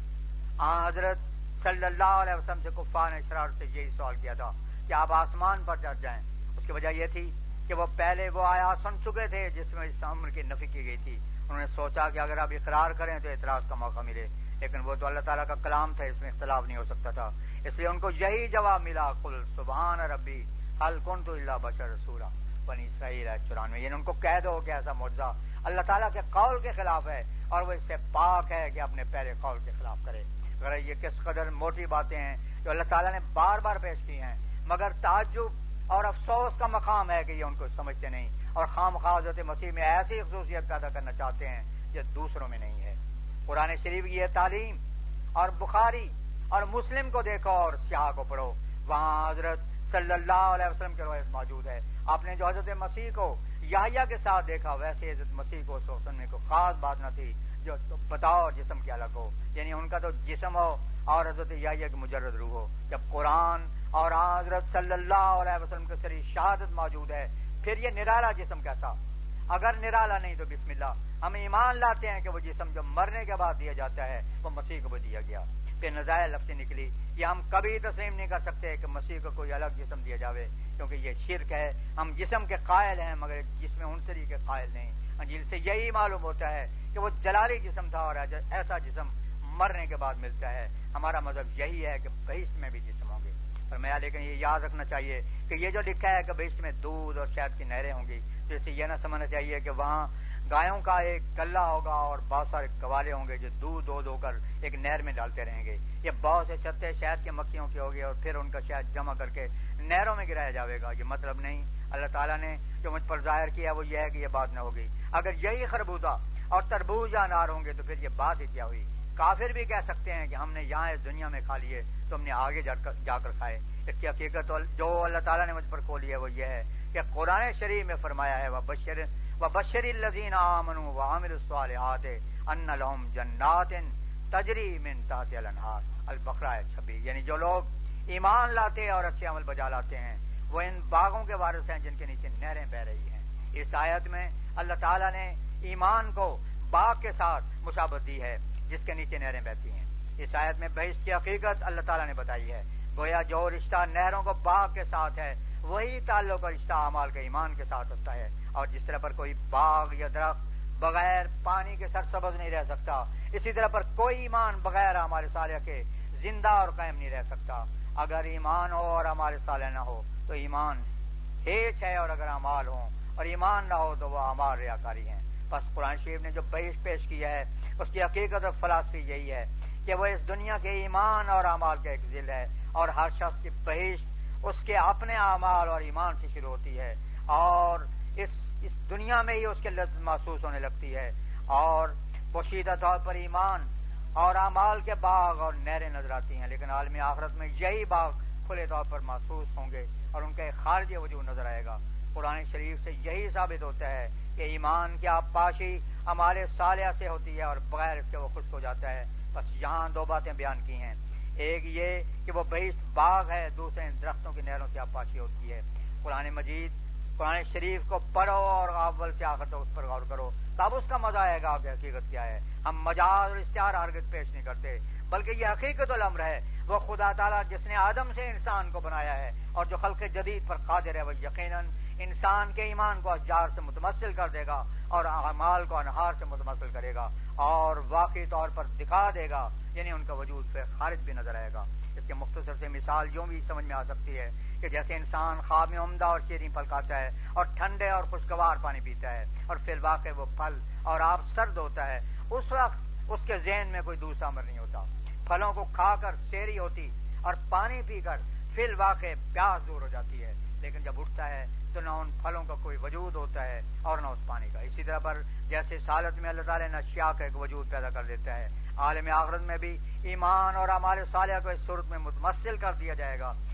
آن حضرت صلی اللہ علیہ وسلم سے کفار نے شرارت سے یہی سوال کیا تھا کہ آپ آسمان پر چڑھ جائیں۔ اس کی وجہ یہ تھی کہ وہ پہلے وہ آیات سن چکے تھے جس میں اس امر کی نفی کی گئی تھی۔ انہوں نے سوچا کہ اگر آپ اقرار کریں تو اعتراض کا موقع ملے، لیکن وہ تو اللہ تعالیٰ کا کلام تھا، اس میں اختلاف نہیں ہو سکتا تھا، اس لیے ان کو یہی جواب ملا، قل سبحان ربی هل کنت الا بشر رسولا، بنی اسرائیل ہے چورانوے۔ یعنی ان کو کہہ دو کہ ایسا معجزہ اللہ تعالیٰ کے قول کے خلاف ہے اور وہ اس سے پاک ہے کہ اپنے پہلے قول کے خلاف کرے۔ اگر یہ کس قدر موٹی باتیں ہیں جو اللہ تعالیٰ نے بار بار پیش کی ہیں، مگر تعجب اور افسوس کا مقام ہے کہ یہ ان کو سمجھتے نہیں اور خام خواہ حضرت مسیح میں ایسی خصوصیت پیدا کرنا چاہتے ہیں جو دوسروں میں نہیں ہے۔ قرآن شریف کی یہ تعلیم اور بخاری اور مسلم کو دیکھو اور سیاہ کو پڑھو، وہاں حضرت صلی اللہ علیہ وسلم کے روایت موجود ہے۔ آپ نے جو حضرت مسیح کو یحییٰ کے ساتھ دیکھا، ویسے حضرت مسیح کو سوچنے میں کوئی خاص بات نہ تھی جو بتاؤ جسم کے الگ ہو، یعنی ان کا تو جسم ہو اور حضرت یحییٰ کی مجرد روح ہو۔ جب قرآن اور حضرت صلی اللہ علیہ وسلم کے سری شہادت موجود ہے، پھر یہ نرالا جسم کیسا؟ اگر نرالا نہیں تو بسم اللہ، ہم ایمان لاتے ہیں کہ وہ جسم جو مرنے کے بعد دیا جاتا ہے وہ مسیح کو بھی دیا گیا۔ پھر نظائر لفظ نکلی، یہ ہم کبھی تسلیم نہیں کر سکتے کہ مسیح کو کوئی الگ جسم دیا جاوے، کیونکہ یہ شرک ہے۔ ہم جسم کے قائل ہیں مگر جسم عنصری کے قائل نہیں۔ انجیل سے یہی معلوم ہوتا ہے کہ وہ جلالی جسم تھا اور ایسا جسم مرنے کے بعد ملتا ہے۔ ہمارا مذہب یہی ہے کہ بہشت میں بھی جسم ہوں گے۔ فرمایا لیکن یہ یاد رکھنا چاہیے کہ یہ جو لکھا ہے کہ بہشت میں دودھ اور شہد کی نہریں ہوں گی، تو اس سے یہ نہ سمجھنا چاہیے کہ وہاں گایوں کا ایک گلہ ہوگا اور بہت سارے گوالے ہوں گے جو دودھ دو دو کر ایک نہر میں ڈالتے رہیں گے۔ یہ بہت سے چھتے شہد کے مکھیوں کے ہوگے اور پھر ان کا شہد جمع کر کے نہروں میں گرایا جاوے گا۔ یہ مطلب نہیں، اللہ تعالیٰ نے جو مجھ پر ظاہر کیا وہ یہ ہے کہ یہ بات نہ ہوگی۔ اگر یہی خربوزہ اور تربوز یا انار ہوں گے تو پھر یہ بات ہی کیا ہوئی؟ کافر بھی کہہ سکتے ہیں کہ ہم نے یہاں اس دنیا میں کھا لیے تو ہم نے آگے جا کر جا کر کھائے۔ اس کی حقیقت جو اللہ تعالیٰ نے مجھ پر کھولی ہے وہ یہ ہے کہ قرآن شریف میں فرمایا ہے وبشر وبشر الذین آمنوا وعملوا الصالحات ان لهم جنات تجری من تحتها الانہار، البقرہ چھبیس۔ یعنی جو لوگ ایمان لاتے اور اچھے عمل بجا لاتے ہیں وہ ان باغوں کے وارث ہیں جن کے نیچے نہریں بہ رہی ہیں۔ اس آیت میں اللہ تعالیٰ نے ایمان کو باغ کے ساتھ مشابہت دی ہے جس کے نیچے نہریں بہتی ہیں۔ اس آیت میں بہشت کی حقیقت اللہ تعالیٰ نے بتائی ہے۔ گویا جو رشتہ نہروں کو باغ کے ساتھ ہے وہی تعلق اور رشتہ اعمال کے ایمان کے ساتھ ہوتا ہے۔ اور جس طرح پر کوئی باغ یا درخت بغیر پانی کے سرسبز نہیں رہ سکتا، اسی طرح پر کوئی ایمان بغیر ہمارے صالح کے زندہ اور قائم نہیں رہ سکتا۔ اگر ایمان ہو اور ہمارے صالح نہ ہو تو ایمان ہیچ ہے، اور اگر اعمال ہوں اور ایمان نہ ہو تو وہ اعمال ریاکاری ہیں۔ بس قرآن شریف نے جو بہشت پیش کیا ہے اس کی حقیقت اور فلسفی یہی ہے کہ وہ اس دنیا کے ایمان اور اعمال کا ایک ذل ہے، اور ہر شخص کی بہشت اس کے اپنے اعمال اور ایمان سے شروع ہوتی ہے، اور اس اس دنیا میں ہی اس کے لذت محسوس ہونے لگتی ہے، اور پوشیدہ طور پر ایمان اور اعمال کے باغ اور نہریں نظر آتی ہیں، لیکن عالم آخرت میں یہی باغ کھلے طور پر محسوس ہوں گے اور ان کا ایک خارجی وجود نظر آئے گا۔ قرآن شریف سے یہی ثابت ہوتا ہے کہ ایمان کی آبپاشی ہمارے صالحہ سے ہوتی ہے اور بغیر اس کے وہ خشک ہو جاتا ہے۔ بس یہاں دو باتیں بیان کی ہیں، ایک یہ کہ وہ بہشت باغ ہے، دوسرے درختوں کی نہروں سے آبپاشی ہوتی ہے۔ قرآن مجید قرآن شریف کو پڑھو اور اول سے آخر تک اس پر غور کرو، تب اس کا مزہ آئے گا کہ حقیقت کیا ہے۔ ہم مجاز اور اشتہار ہرگز پیش نہیں کرتے، بلکہ یہ حقیقت الامر ہے۔ وہ خدا تعالیٰ جس نے آدم سے انسان کو بنایا ہے اور جو خلق جدید پر قادر ہے، وہ یقیناً انسان کے ایمان کو اشجار سے متمثل کر دے گا اور اعمال کو انہار سے متمثل کرے گا اور واقعی طور پر دکھا دے گا، یعنی ان کا وجود پہ خارج بھی نظر آئے گا۔ اس کے مختصر سے مثال یوں بھی سمجھ میں آ سکتی ہے کہ جیسے انسان خواب میں عمدہ اور شیریں پھل کھاتا ہے اور ٹھنڈے اور خوشگوار پانی پیتا ہے اور فی الواقع وہ پھل اور آب سرد ہوتا ہے، اس وقت اس کے ذہن میں کوئی دوسرا امر نہیں ہوتا۔ پھلوں کو کھا کر سیری ہوتی اور پانی پی کر فی الواقع پیاس دور ہو جاتی ہے، لیکن جب اٹھتا ہے تو نہ ان پھلوں کا کوئی وجود ہوتا ہے اور نہ اس پانی کا۔ اسی طرح پر جیسے سالت میں اللہ تعالیٰ نے اشیاء کا ایک وجود پیدا کر دیتا ہے، عالم آخرت میں بھی ایمان اور اعمال صالحہ کو اس صورت میں متمثل کر دیا جائے گا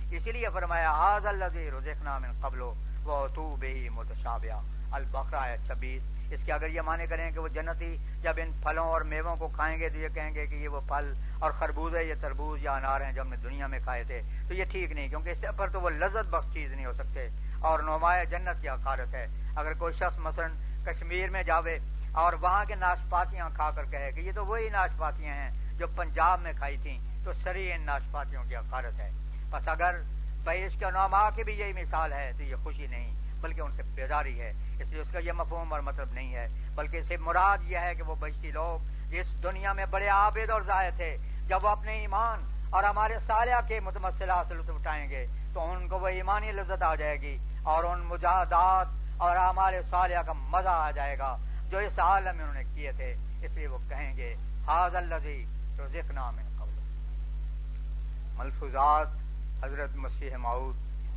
اسی لیے فرمایا ھذا الذی رزقنا من قبل واتوا به متشابہا، البقرہ آیت چھبیس۔ اس کے اگر یہ معنی کریں کہ وہ جنتی جب ان پھلوں اور میووں کو کھائیں گے تو یہ کہیں گے کہ یہ وہ پھل اور خربوزے یہ تربوز یا انار ہیں جو ہم نے دنیا میں کھائے تھے، تو یہ ٹھیک نہیں، کیونکہ اس پر تو وہ لذت بخش چیز نہیں ہو سکتے اور نمایاں جنت کی حقارت ہے۔ اگر کوئی شخص مثلا کشمیر میں جاوے اور وہاں کے ناشپاتیاں کھا کر کہے کہ یہ تو وہی ناشپاتیاں ہیں جو پنجاب میں کھائی تھیں، تو سری ان ناشپاتیوں کی حقارت ہے۔ بس اگر بعیش کے نما کی بھی یہی مثال ہے تو یہ خوشی نہیں بلکہ ان سے بیداری ہے، اس لیے اس کا یہ مفہوم اور مطلب نہیں ہے، بلکہ اسے مراد یہ ہے کہ وہ بہشتی لوگ جس دنیا میں بڑے عابد اور زاہد تھے، جب وہ اپنے ایمان اور ہمارے صالحہ کے متمثلات سے لطف اٹھائیں گے تو ان کو وہ ایمانی لذت آ جائے گی اور ان مجاہدات اور ہمارے صالحہ کا مزہ آ جائے گا جو اس عالم میں انہوں نے کیے تھے، اس لیے وہ کہیں گے ھذا الذی رزقنا من قبل۔ ملفوظات حضرت مسیح موعود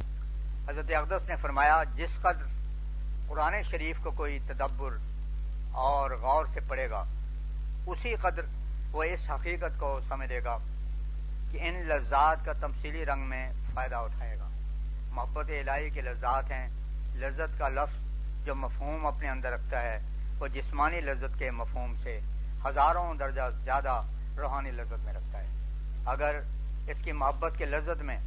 حضرت اقدس نے فرمایا جس قدر قرآن شریف کو کوئی تدبر اور غور سے پڑھے گا اسی قدر وہ اس حقیقت کو سمجھے گا کہ ان لذات کا تمثیلی رنگ میں فائدہ اٹھائے گا۔ محبت الہی کے لذات ہیں۔ لذت کا لفظ جو مفہوم اپنے اندر رکھتا ہے وہ جسمانی لذت کے مفہوم سے ہزاروں درجہ زیادہ روحانی لذت میں رکھتا ہے۔ اگر اس کی محبت کے لذت میں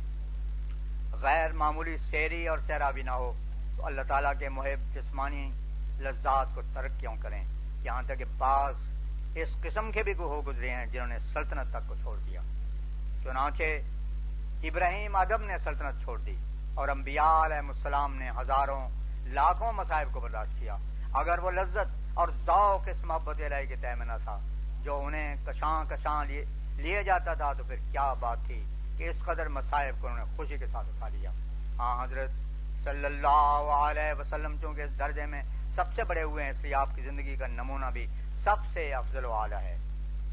غیر معمولی سیری اور سیرابی نہ ہو تو اللہ تعالیٰ کے محب جسمانی لذات کو ترک کیوں کریں؟ یہاں تک کہ بعض اس قسم کے بھی ہو گزرے ہیں جنہوں نے سلطنت تک کو چھوڑ دیا۔ چنانچہ ابراہیم ادم نے سلطنت چھوڑ دی اور انبیاء علیہ السلام نے ہزاروں لاکھوں مصائب کو برداشت کیا۔ اگر وہ لذت اور ذوق اس محبت الہی کے تہ میں نہ تھا جو انہیں کشاں کشاں لیے لیے جاتا تھا تو پھر کیا بات تھی کہ اس قدر مصائب کو انہوں نے خوشی کے ساتھ اٹھا لیا۔ ہاں حضرت صلی اللہ علیہ وسلم چونکہ اس درجے میں سب سے بڑے ہوئے ہیں اس لیے آپ کی زندگی کا نمونہ بھی سب سے افضل و اعلیٰ ہے۔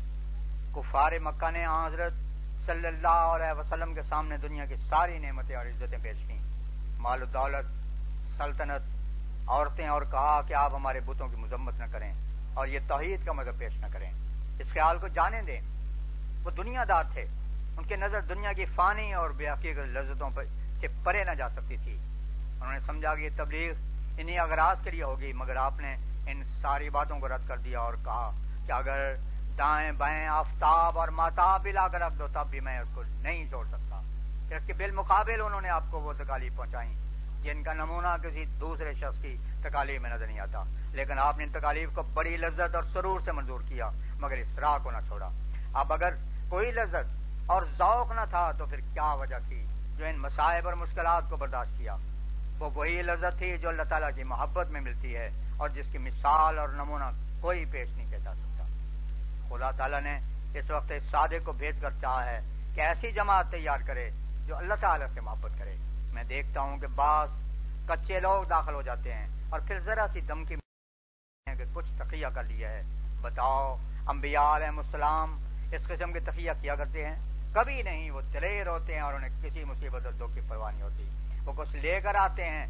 کفار مکہ نے حضرت صلی اللہ علیہ وسلم کے سامنے دنیا کی ساری نعمتیں اور عزتیں پیش کیں، مال و دولت، سلطنت، عورتیں، اور کہا کہ آپ ہمارے بتوں کی مذمت نہ کریں اور یہ توحید کا مذہب پیش نہ کریں۔ اس خیال کو جانے دیں، وہ دنیا دار تھے، ان کے نظر دنیا کی فانی اور بے حقیقت لذتوں پر سے پرے نہ جا سکتی تھی۔ انہوں نے سمجھا کہ یہ تبلیغ انہی اغراض کے لیے ہوگی، مگر آپ نے ان ساری باتوں کو رد کر دیا اور کہا کہ اگر دائیں بائیں آفتاب اور ماتاب بھی لا کر رکھ دو تب بھی میں اس کو نہیں چھوڑ سکتا۔ پھر اس کے بالمقابل انہوں نے آپ کو وہ تکالیف پہنچائیں جن کا نمونہ کسی دوسرے شخص کی تکالیف میں نظر نہیں آتا، لیکن آپ نے ان تکالیف کو بڑی لذت اور سرور سے منظور کیا مگر اس راہ کو نہ چھوڑا۔ اب اگر کوئی لذت اور ذوق نہ تھا تو پھر کیا وجہ تھی جو ان مصائب اور مشکلات کو برداشت کیا؟ وہ وہی لذت تھی جو اللہ تعالیٰ کی محبت میں ملتی ہے اور جس کی مثال اور نمونہ کوئی پیش نہیں کیا جا سکتا۔ خدا تعالیٰ نے اس وقت اس صادق کو بھیج کر چاہا ہے کہ ایسی جماعت تیار کرے جو اللہ تعالیٰ سے محبت کرے۔ میں دیکھتا ہوں کہ بعض کچے لوگ داخل ہو جاتے ہیں اور پھر ذرا سی دھمکی کہ کچھ تقیہ کر لیا ہے۔ بتاؤ انبیاء علیہ السلام اس قسم کے تقیہ کیا کرتے ہیں؟ کبھی نہیں۔ وہ دلیر ہوتے ہیں اور انہیں کسی مصیبت اور دکھ کی پرواہ نہیں ہوتی۔ وہ کچھ لے کر آتے ہیں،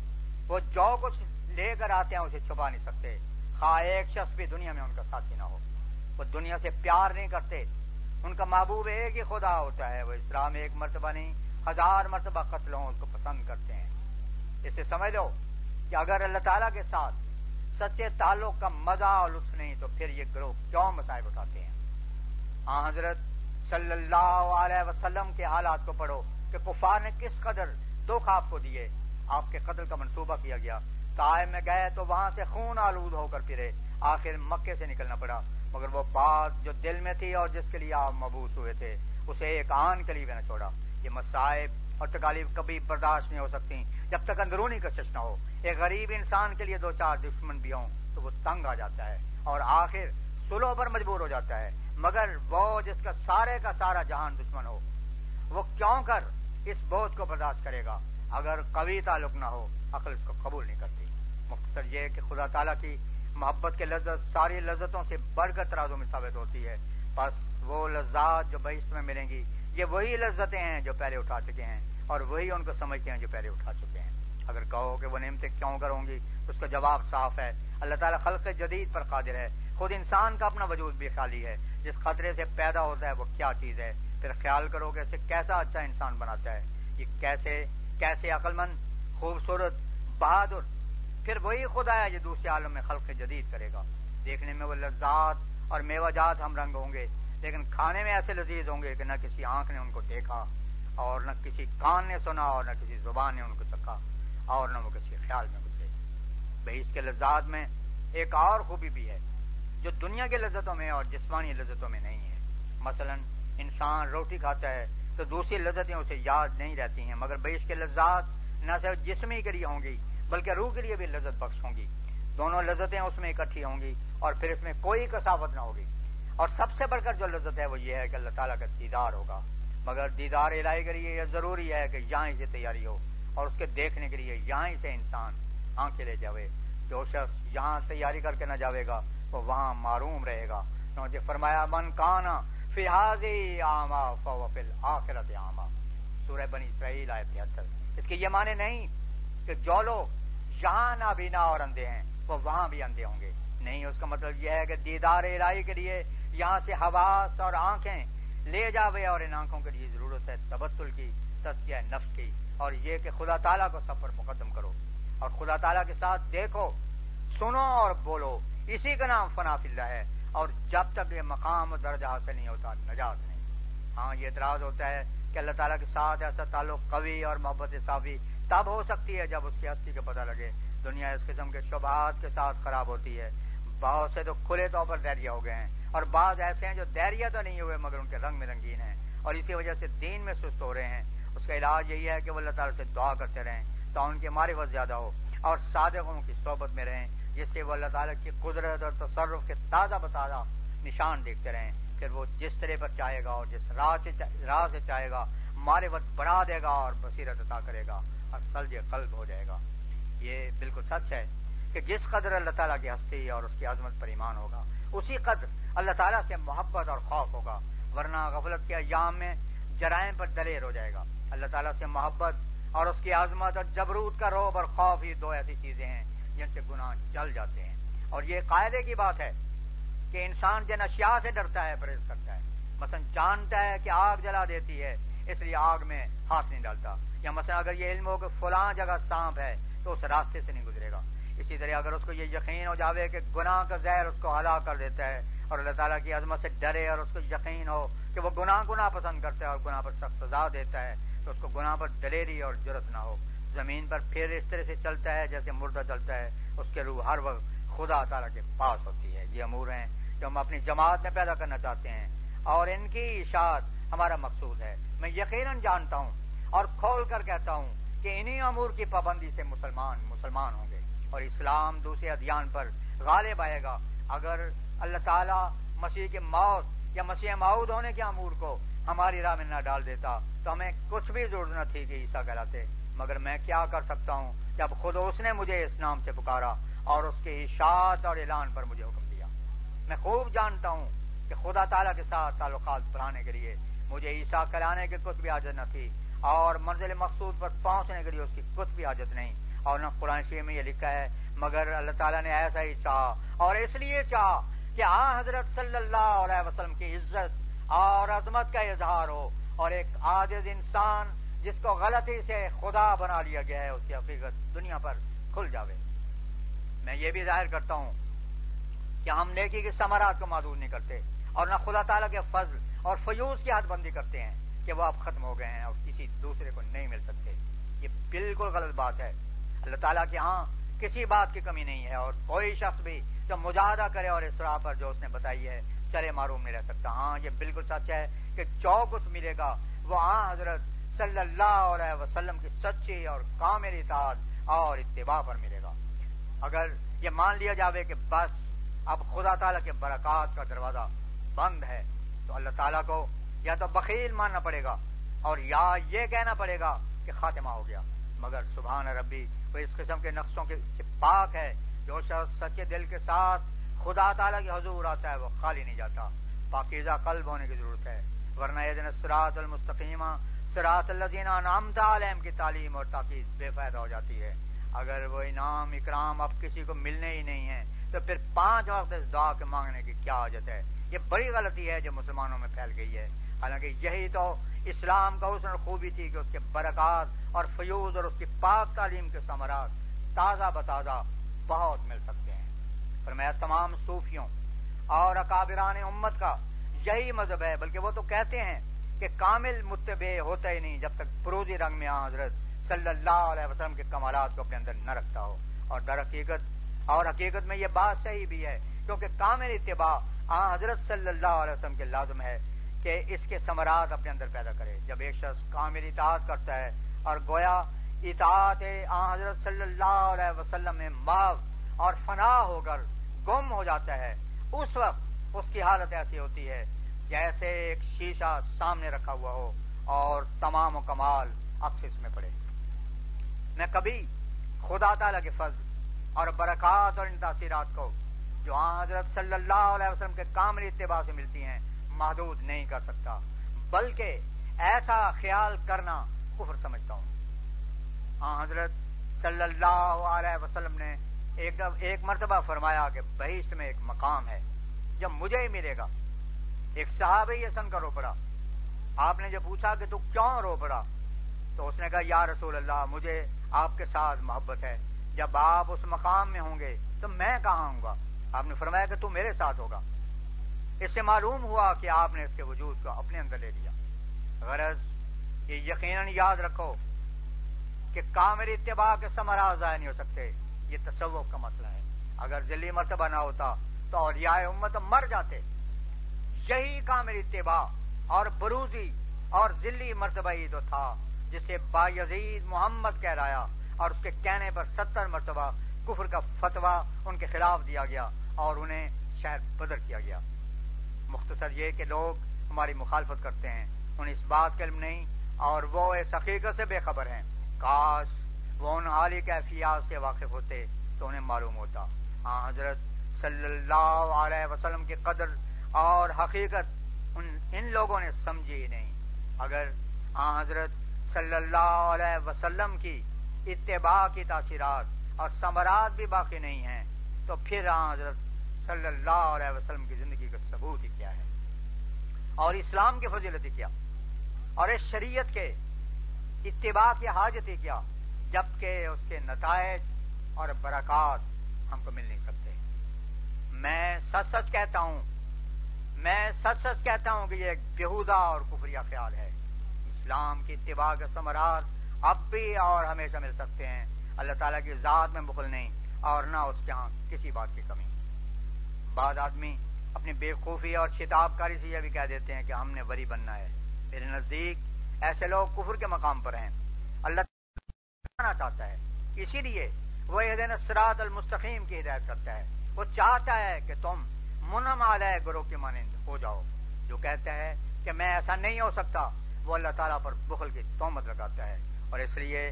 وہ جو کچھ لے کر آتے ہیں اسے چھپا نہیں سکتے، خواہ ایک شخص بھی دنیا میں ان کا ساتھی نہ ہو۔ وہ دنیا سے پیار نہیں کرتے، ان کا محبوب ایک ہی خدا ہوتا ہے۔ وہ اسلام ایک مرتبہ نہیں ہزار مرتبہ قتل ہوں اس کو پسند کرتے ہیں۔ اسے سمجھ لو کہ اگر اللہ تعالیٰ کے ساتھ سچے تعلق کا مزہ اور لطف نہیں تو پھر یہ گروہ کیوں مصائب اٹھاتے ہیں؟ ہاں حضرت صلی اللہ علیہ وسلم کے حالات کو پڑھو کہ کفار نے کس قدر دکھ آپ کو دیے۔ آپ کے قتل کا منصوبہ کیا گیا، طائف میں گئے تو وہاں سے خون آلود ہو کر پھرے، آخر مکے سے نکلنا پڑا، مگر وہ بات جو دل میں تھی اور جس کے لیے آپ مبعوث ہوئے تھے اسے ایک آن کے لیے نہ چھوڑا۔ یہ مصائب اور تکالیف کبھی برداشت نہیں ہو سکتی جب تک اندرونی کشش نہ ہو۔ ایک غریب انسان کے لیے دو چار دشمن بھی ہوں تو وہ تنگ آ جاتا ہے اور آخر صلح پر مجبور ہو جاتا ہے، مگر وہ جس کا سارے کا سارا جہان دشمن ہو وہ کیوں کر اس بوجھ کو برداشت کرے گا؟ اگر قوی تعلق نہ ہو عقل اس کو قبول نہیں کرتی۔ مختصر یہ کہ خدا تعالیٰ کی محبت کے لذت ساری لذتوں سے بڑھ کر ترازو میں ثابت ہوتی ہے، بس وہ لذات جو بہشت میں ملیں گی یہ وہی لذتیں ہیں جو پہلے اٹھا چکے ہیں اور وہی ان کو سمجھتے ہیں جو پہلے اٹھا چکے ہیں۔ اگر کہو کہ وہ نعمتیں کیوں کروں گی تو اس کا جواب صاف ہے، اللہ تعالیٰ خلق جدید پر قادر ہے۔ خود انسان کا اپنا وجود بھی خالی ہے، جس خطرے سے پیدا ہوتا ہے وہ کیا چیز ہے، پھر خیال کرو کہ اسے کیسا اچھا انسان بناتا ہے۔ یہ کیسے کیسے عقل مند، خوبصورت، بہادر، پھر وہی خدا ہے جو دوسرے عالم میں خلق جدید کرے گا. دیکھنے میں وہ لذات اور میوہ جات ہم رنگ ہوں گے، لیکن کھانے میں ایسے لذیذ ہوں گے کہ نہ کسی آنکھ نے ان کو دیکھا، اور نہ کسی کان نے سنا، اور نہ کسی زبان نے ان کو چکھا، اور نہ وہ کسی خیال میں گزرے. بھئی اس کے لذات میں ایک اور خوبی بھی ہے جو دنیا کے لذتوں میں اور جسمانی لذتوں میں نہیں ہے. مثلا انسان روٹی کھاتا ہے تو دوسری لذتیں اسے یاد نہیں رہتی ہیں، مگر بھئی اس کے لذات نہ صرف جسمی کے لیے ہوں گی بلکہ روح کے لیے بھی لذت بخش ہوں گی. دونوں لذتیں اس میں اکٹھی ہوں گی اور پھر اس میں کوئی کثافت نہ ہوگی. اور سب سے بڑھ کر جو لذت ہے وہ یہ ہے کہ اللہ تعالیٰ کا دیدار ہوگا. مگر دیدار الہی کے لیے یہ ضروری ہے کہ یہاں سے تیاری ہو، اور اس کے دیکھنے کے لیے یہاں سے انسان آنکھیں لے جاوے. جو شخص یہاں تیاری کر کے نہ جاوے گا وہ وہاں معروم رہے گا. چنانچہ فرمایا من کانا فی ھذہ اعمی فہو فی الآخرۃ اعمی، سورہ بنی اسرائیل آیت تہتر. اس کے یہ معنی نہیں کہ جو لوگ یہاں نابینا اور اندھے ہیں وہ وہاں بھی اندھے ہوں گے، نہیں. اس کا مطلب یہ ہے کہ دیدار الہی کے لیے یہاں سے حواس اور آنکھیں لے جاوے، اور ان آنکھوں کے لیے ضرورت ہے تبتل کی، تزکیہ نفس کی، اور یہ کہ خدا تعالیٰ کو سب پر مقدم کرو اور خدا تعالیٰ کے ساتھ دیکھو، سنو اور بولو. اسی کا نام فنا فی اللہ ہے. اور جب تک یہ مقام و درجہ حاصل نہیں ہوتا نجات نہیں. ہاں یہ اعتراض ہوتا ہے کہ اللہ تعالیٰ کے ساتھ ایسا تعلق قوی اور محبت صافی تب ہو سکتی ہے جب اس کی ہستی کا پتہ لگے. دنیا اس قسم کے شبہات کے ساتھ خراب ہوتی ہے. بہت سے تو کھلے طور پر دہریہ ہو گئے ہیں، اور بعض ایسے ہیں جو دہریہ تو نہیں ہوئے مگر ان کے رنگ میں رنگین ہیں، اور اسی وجہ سے دین میں سست ہو رہے ہیں. اس کا علاج یہی ہے کہ وہ اللہ تعالیٰ سے دعا کرتے رہیں تو ان کی معرفت زیادہ ہو، اور صادقوں کی صحبت میں رہیں جس سے وہ اللہ تعالیٰ کی قدرت اور تصرف کے تازہ بتازہ نشان دیکھتے رہیں. پھر وہ جس طرح پر چاہے گا اور جس راہ سے راہ سے چاہے گا معرفت بڑھا دے گا اور بصیرت عطا کرے گا اور سلج قلب ہو جائے گا. یہ بالکل سچ ہے کہ جس قدر اللہ تعالیٰ کی ہستی اور اس کی عظمت پر ایمان ہوگا اسی قدر اللہ تعالیٰ سے محبت اور خوف ہوگا، ورنہ غفلت کے ایام میں جرائم پر دلیر ہو جائے گا. اللہ تعالیٰ سے محبت اور اس کی عظمت اور جبروت کا رعب اور خوف ہی دو ایسی چیزیں ہیں جن سے گناہ چل جاتے ہیں. اور یہ قاعدے کی بات ہے کہ انسان جن اشیاء سے ڈرتا ہے پرہیز کرتا ہے. مثلا جانتا ہے کہ آگ جلا دیتی ہے اس لیے آگ میں ہاتھ نہیں ڈالتا، یا مثلا اگر یہ علم ہو کہ فلاں جگہ سانپ ہے تو اس راستے سے نہیں گزرے گا. اسی طرح اگر اس کو یہ یقین ہو جاوے کہ گناہ کا زہر اس کو ہلاک کر دیتا ہے اور اللہ تعالیٰ کی عظمت سے ڈرے اور اس کو یقین ہو کہ وہ گناہ گناہ پسند کرتا ہے اور گناہ پر سخت سزا دیتا ہے تو اس کو گناہ پر دلیری اور جرت نہ ہو. زمین پر پھر اس طرح سے چلتا ہے جیسے مردہ چلتا ہے، اس کے روح ہر وقت خدا تعالیٰ کے پاس ہوتی ہے. یہ امور ہیں جو ہم اپنی جماعت میں پیدا کرنا چاہتے ہیں اور ان کی اشاعت ہمارا مقصود ہے. میں یقیناً جانتا ہوں اور کھول کر کہتا ہوں کہ انہی امور کی پابندی سے مسلمان مسلمان ہوں گے اور اسلام دوسرے ادیان پر غالب آئے گا. اگر اللہ تعالیٰ مسیح کی موت یا مسیح موعود ہونے کے امور کو ہماری راہ میں نہ ڈال دیتا تو ہمیں کچھ بھی ضرورت نہ تھی کہ عیسیٰ کہلاتے. مگر میں کیا کر سکتا ہوں جب خود اس نے مجھے اس نام سے پکارا اور اس کے اشاعت اور اعلان پر مجھے حکم دیا. میں خوب جانتا ہوں کہ خدا تعالیٰ کے ساتھ تعلقات بڑھانے کے لیے مجھے عیسیٰ کہلانے کی کچھ بھی حاجت نہ تھی اور منزل مقصود پر پہنچنے کے لیے اس کی کچھ بھی حاجت نہیں. اور نہ قرآن شریف میں یہ لکھا ہے مگر اللہ تعالیٰ نے ایسا ہی چاہا اور اس لیے چاہا کہ آن حضرت صلی اللہ علیہ وسلم کی عزت اور عظمت کا اظہار ہو اور ایک عاجز انسان جس کو غلطی سے خدا بنا لیا گیا ہے اس کی حقیقت دنیا پر کھل جاوے. میں یہ بھی ظاہر کرتا ہوں کہ ہم نیکی کے ثمرات کو محدود نہیں کرتے اور نہ خدا تعالیٰ کے فضل اور فیوز کی حد بندی کرتے ہیں کہ وہ اب ختم ہو گئے ہیں اور کسی دوسرے کو نہیں مل سکتے. یہ بالکل غلط بات ہے. اللہ تعالیٰ کے ہاں کسی بات کی کمی نہیں ہے اور کوئی شخص بھی جو مجاہدہ کرے اور اس راہ پر جو اس نے بتائی ہے چلے معروم نہیں رہ سکتا. ہاں یہ بالکل سچ ہے کہ جو کچھ ملے گا وہ آن حضرت صلی اللہ علیہ وسلم کی سچی اور کامل اطاعت اور اتباع پر ملے گا. اگر یہ مان لیا جاوے کہ بس اب خدا تعالیٰ کے برکات کا دروازہ بند ہے تو اللہ تعالیٰ کو یا تو بخیل ماننا پڑے گا اور یا یہ کہنا پڑے گا کہ خاتمہ ہو گیا. مگر سبحان ربی وہ اس قسم کے نقصوں کے پاک ہے. جو شخص سچے دل کے ساتھ خدا تعالیٰ کی حضور آتا ہے وہ خالی نہیں جاتا. پاکیزہ قلب ہونے کی ضرورت ہے ورنہ اہدنا الصراط المستقیم صراط الذین انعمت علیہم کی تعلیم اور تاکید بے فائدہ ہو جاتی ہے. اگر وہ انعام اکرام اب کسی کو ملنے ہی نہیں ہے تو پھر پانچ وقت اس دعا کے مانگنے کی کیا حاجت ہے. یہ بڑی غلطی ہے جو مسلمانوں میں پھیل گئی ہے. حالانکہ یہی تو اسلام کا حسن اور خوبی تھی کہ اس کے برکات اور فیوز اور اس کی پاک تعلیم کے ثمرات تازہ بتازہ بہت مل سکتے ہیں۔ فرمایا تمام صوفیوں اور اکابران امت کا یہی مذہب ہے، بلکہ وہ تو کہتے ہیں کہ کامل متبع ہوتا ہی نہیں جب تک فروزی رنگ میں آن حضرت صلی اللہ علیہ وسلم کے کمالات کو اپنے اندر نہ رکھتا ہو۔ اور در حقیقت اور حقیقت میں یہ بات صحیح بھی ہے، کیونکہ کامل اتباع آن حضرت صلی اللہ علیہ وسلم کے لازم ہے کہ اس کے ثمرات اپنے اندر پیدا کرے۔ جب ایک شخص کامل اطاعت کرتا ہے اور گویا اطاعت آن حضرت صلی اللہ علیہ وسلم میں محو اور فنا ہو کر گم ہو جاتا ہے، اس وقت اس کی حالت ایسی ہوتی ہے جیسے ایک شیشہ سامنے رکھا ہوا ہو اور تمام و کمال عکس اس میں پڑے۔ میں کبھی خدا تعالیٰ کے فضل اور برکات اور ان تاثیرات کو جو آن حضرت صلی اللہ علیہ وسلم کے کامل اتباع سے ملتی ہیں محدود نہیں کر سکتا، بلکہ ایسا خیال کرنا کفر سمجھتا ہوں۔ آن حضرت صلی اللہ علیہ وسلم نے ایک ایک مرتبہ فرمایا کہ بہشت میں ایک مقام ہے جب مجھے ہی ملے گا۔ ایک صحابی یہ سن کر رو پڑا۔ آپ نے جب پوچھا کہ تو کیوں رو پڑا تو اس نے کہا یا رسول اللہ مجھے آپ کے ساتھ محبت ہے، جب آپ اس مقام میں ہوں گے تو میں کہاں ہوں گا؟ آپ نے فرمایا کہ تو میرے ساتھ ہوگا۔ اس سے معلوم ہوا کہ آپ نے اس کے وجود کو اپنے اندر لے لیا۔ غرض یہ یقیناً یاد رکھو کہ کامل اتباع کے ثمرات ضائع نہیں ہو سکتے، یہ تصوف کا مسئلہ ہے۔ اگر ذلی مرتبہ نہ ہوتا تو اولیاء امت مر جاتے۔ یہی کامل اتباع اور بروزی اور ذلی مرتبہ ہی تو تھا جسے بایزید محمد کہلایا، اور اس کے کہنے پر ستر مرتبہ کفر کا فتویٰ ان کے خلاف دیا گیا اور انہیں شہر بدر کیا گیا۔ مختصر یہ کہ لوگ ہماری مخالفت کرتے ہیں، انہیں اس بات کا علم نہیں اور وہ اس حقیقت سے بے خبر ہیں۔ کاش وہ ان عالی کیفیات سے واقف ہوتے تو انہیں معلوم ہوتا۔ ہاں حضرت صلی اللہ علیہ وسلم کی قدر اور حقیقت ان ان لوگوں نے سمجھی ہی نہیں۔ اگر آن حضرت صلی اللہ علیہ وسلم کی اتباع کی تاثیرات اور ثمرات بھی باقی نہیں ہیں تو پھر آن حضرت صلی اللہ علیہ وسلم کی زندگی کا ثبوت ہی کیا ہے، اور اسلام کی فضیلت ہی کیا، اور اس شریعت کے اتباع کی حاجت ہی کیا، جبکہ اس کے نتائج اور برکات ہم کو مل نہیں سکتے۔ میں سچ سچ کہتا ہوں میں سچ سچ کہتا ہوں کہ یہ ایک بیہودہ اور کفریہ خیال ہے۔ اسلام کی اتباع کے ثمرات اب بھی اور ہمیشہ مل سکتے ہیں۔ اللہ تعالیٰ کی ذات میں بخل نہیں اور نہ اس کے ہاں کسی بات کی کمی۔ بعض آدمی اپنی بے خوفی اور شتاب کاری سے یہ بھی کہہ دیتے ہیں کہ ہم نے ولی بننا ہے۔ میرے نزدیک ایسے لوگ کفر کے مقام پر ہیں۔ اللہ تعالیٰ چاہتا ہے، اسی لیے وہ اہدنا الصراط المستقیم کی ہدایت کرتا ہے۔ وہ چاہتا ہے کہ تم منعم علیہ گروہ کی مانند ہو جاؤ۔ جو کہتا ہے کہ میں ایسا نہیں ہو سکتا وہ اللہ تعالیٰ پر بخل کی تہمت لگاتا ہے، اور اس لیے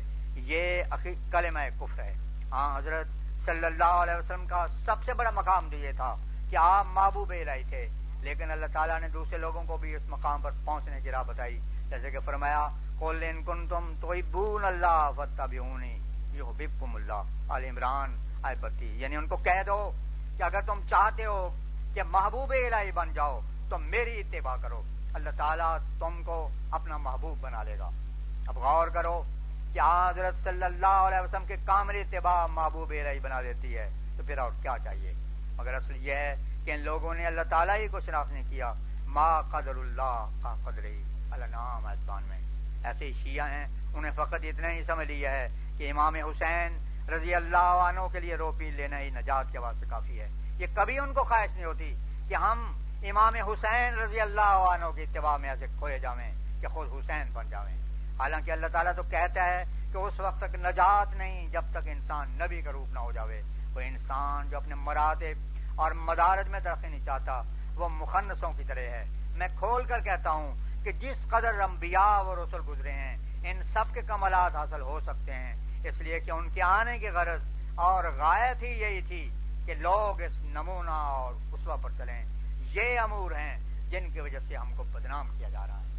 یہ کلمہ کفر ہے۔ ہاں حضرت صلی اللہ علیہ وسلم کا سب سے بڑا مقام تو یہ تھا کہ آپ محبوب الہی تھے، لیکن اللہ تعالیٰ نے دوسرے لوگوں کو بھی اس مقام پر پہنچنے کی راہ بتائی، جیسے کہ فرمایا قل ان کنتم تحبون اللہ فاتبعونی یحببکم اللہ، آل عمران آیت بتیس۔ یعنی ان کو کہہ دو کہ اگر تم چاہتے ہو کہ محبوب الہی بن جاؤ تو میری اتباع کرو، اللہ تعالیٰ تم کو اپنا محبوب بنا لے گا۔ اب غور کرو کہ حضرت صلی اللہ علیہ وسلم کے کامل اتباع محبوب الہی بنا دیتی ہے، تو پھر اور کیا چاہیے؟ مگر اصل یہ ہے کہ ان لوگوں نے اللہ تعالیٰ ہی کو شناخت نہیں کیا۔ ما قدر اللہ کا قدری الانعام اذبان میں ایسے ہی شیعہ ہیں، انہیں فقط اتنا ہی سمجھ لیا ہے کہ امام حسین رضی اللہ عنہ کے لیے روپی لینا ہی نجات کے واسطے کافی ہے۔ یہ کبھی ان کو خواہش نہیں ہوتی کہ ہم امام حسین رضی اللہ عنہ کی اتباع میں ایسے کھوئے جاویں کہ خود حسین بن جاویں۔ حالانکہ اللہ تعالیٰ تو کہتا ہے کہ اس وقت تک نجات نہیں جب تک انسان نبی کا روپ نہ ہو جاوے۔ وہ انسان جو اپنے مراتب اور مدارج میں ترقی نہیں چاہتا وہ مخنثوں کی طرح ہے۔ میں کھول کر کہتا ہوں کہ جس قدر انبیاء و رسل گزرے ہیں ان سب کے کمالات حاصل ہو سکتے ہیں، اس لیے کہ ان کے آنے کی غرض اور غایت ہی یہی تھی کہ لوگ اس نمونہ اور اسوہ پر چلیں۔ یہ امور ہیں جن کی وجہ سے ہم کو بدنام کیا جا رہا ہے۔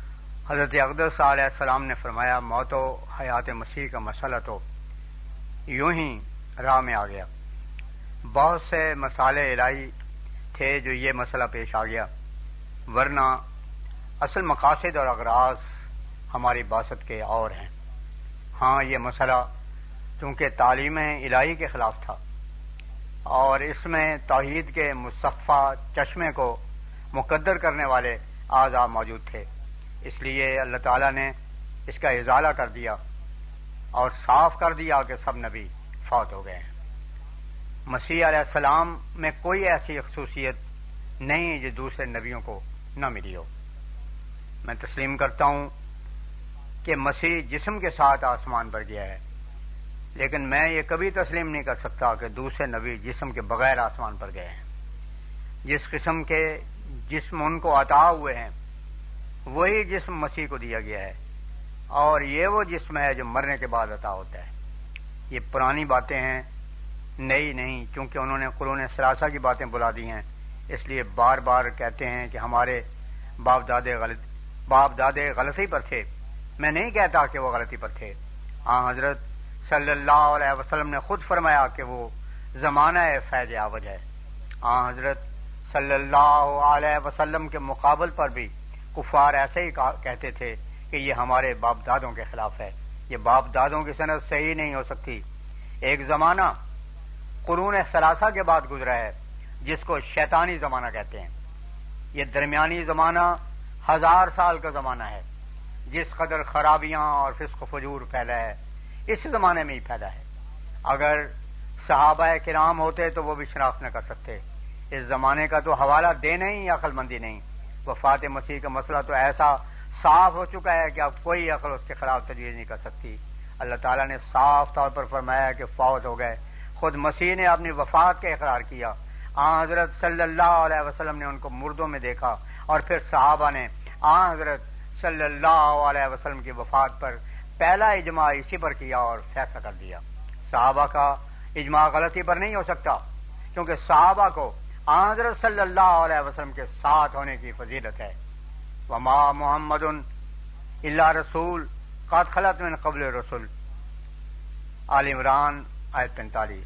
حضرت اقدس علیہ السلام نے فرمایا موت و حیات مسیح کا مسئلہ تو یوں ہی راہ میں آ گیا۔ بہت سے مسائل الہی تھے جو یہ مسئلہ پیش آ گیا، ورنہ اصل مقاصد اور اغراض ہماری بعثت کے اور ہیں. ہاں یہ مسئلہ چونکہ تعلیم الہی کے خلاف تھا اور اس میں توحید کے مصفہ چشمے کو مقدر کرنے والے اعضاء موجود تھے، اس لیے اللہ تعالیٰ نے اس کا ازالہ کر دیا اور صاف کر دیا کہ سب نبی فوت ہو گئے ہیں. مسیح علیہ السلام میں کوئی ایسی خصوصیت نہیں جو دوسرے نبیوں کو نہ ملی ہو. میں تسلیم کرتا ہوں کہ مسیح جسم کے ساتھ آسمان پر گیا ہے، لیکن میں یہ کبھی تسلیم نہیں کر سکتا کہ دوسرے نبی جسم کے بغیر آسمان پر گئے ہیں. جس قسم کے جسم ان کو عطا ہوئے ہیں وہی جسم مسیح کو دیا گیا ہے، اور یہ وہ جسم ہے جو مرنے کے بعد عطا ہوتا ہے. یہ پرانی باتیں ہیں، نئی نہیں، کیونکہ انہوں نے قرون ثلاثہ کی باتیں بلا دی ہیں، اس لیے بار بار کہتے ہیں کہ ہمارے باپ دادے غلط باپ دادے غلطی پر تھے. میں نہیں کہتا کہ وہ غلطی پر تھے. ہاں حضرت صلی اللہ علیہ وسلم نے خود فرمایا کہ وہ زمانہ فیض عوج ہے. ہاں حضرت صلی اللہ علیہ وسلم کے مقابل پر بھی کفار ایسے ہی کہتے تھے کہ یہ ہمارے باپ دادوں کے خلاف ہے، یہ باپ دادوں کی سند صحیح نہیں ہو سکتی. ایک زمانہ قرون ثلاثہ کے بعد گزرا ہے جس کو شیطانی زمانہ کہتے ہیں. یہ درمیانی زمانہ ہزار سال کا زمانہ ہے. جس قدر خرابیاں اور فسق و فجور پھیلا ہے اس زمانے میں ہی پھیلا ہے. اگر صحابہ کرام ہوتے تو وہ بھی شناخت نہ کر سکتے. اس زمانے کا تو حوالہ دینا ہی عقل مندی نہیں. وفات مسیح کا مسئلہ تو ایسا صاف ہو چکا ہے کہ اب کوئی عقل اس کے خلاف تجویز نہیں کر سکتی. اللہ تعالیٰ نے صاف طور پر فرمایا کہ فوت ہو گئے. خود مسیح نے اپنی وفات کا اقرار کیا. آن حضرت صلی اللہ علیہ وسلم نے ان کو مردوں میں دیکھا اور پھر صحابہ نے آن حضرت صلی اللہ علیہ وسلم کی وفات پر پہلا اجماع اسی پر کیا اور فیصلہ کر دیا. صحابہ کا اجماع غلطی پر نہیں ہو سکتا کیونکہ صحابہ کو آن حضرت صلی اللہ علیہ وسلم کے ساتھ ہونے کی فضیلت ہے. وما محمد الا رسول قد خلت من قبل رسول، آل عمران آیت پینتالیس.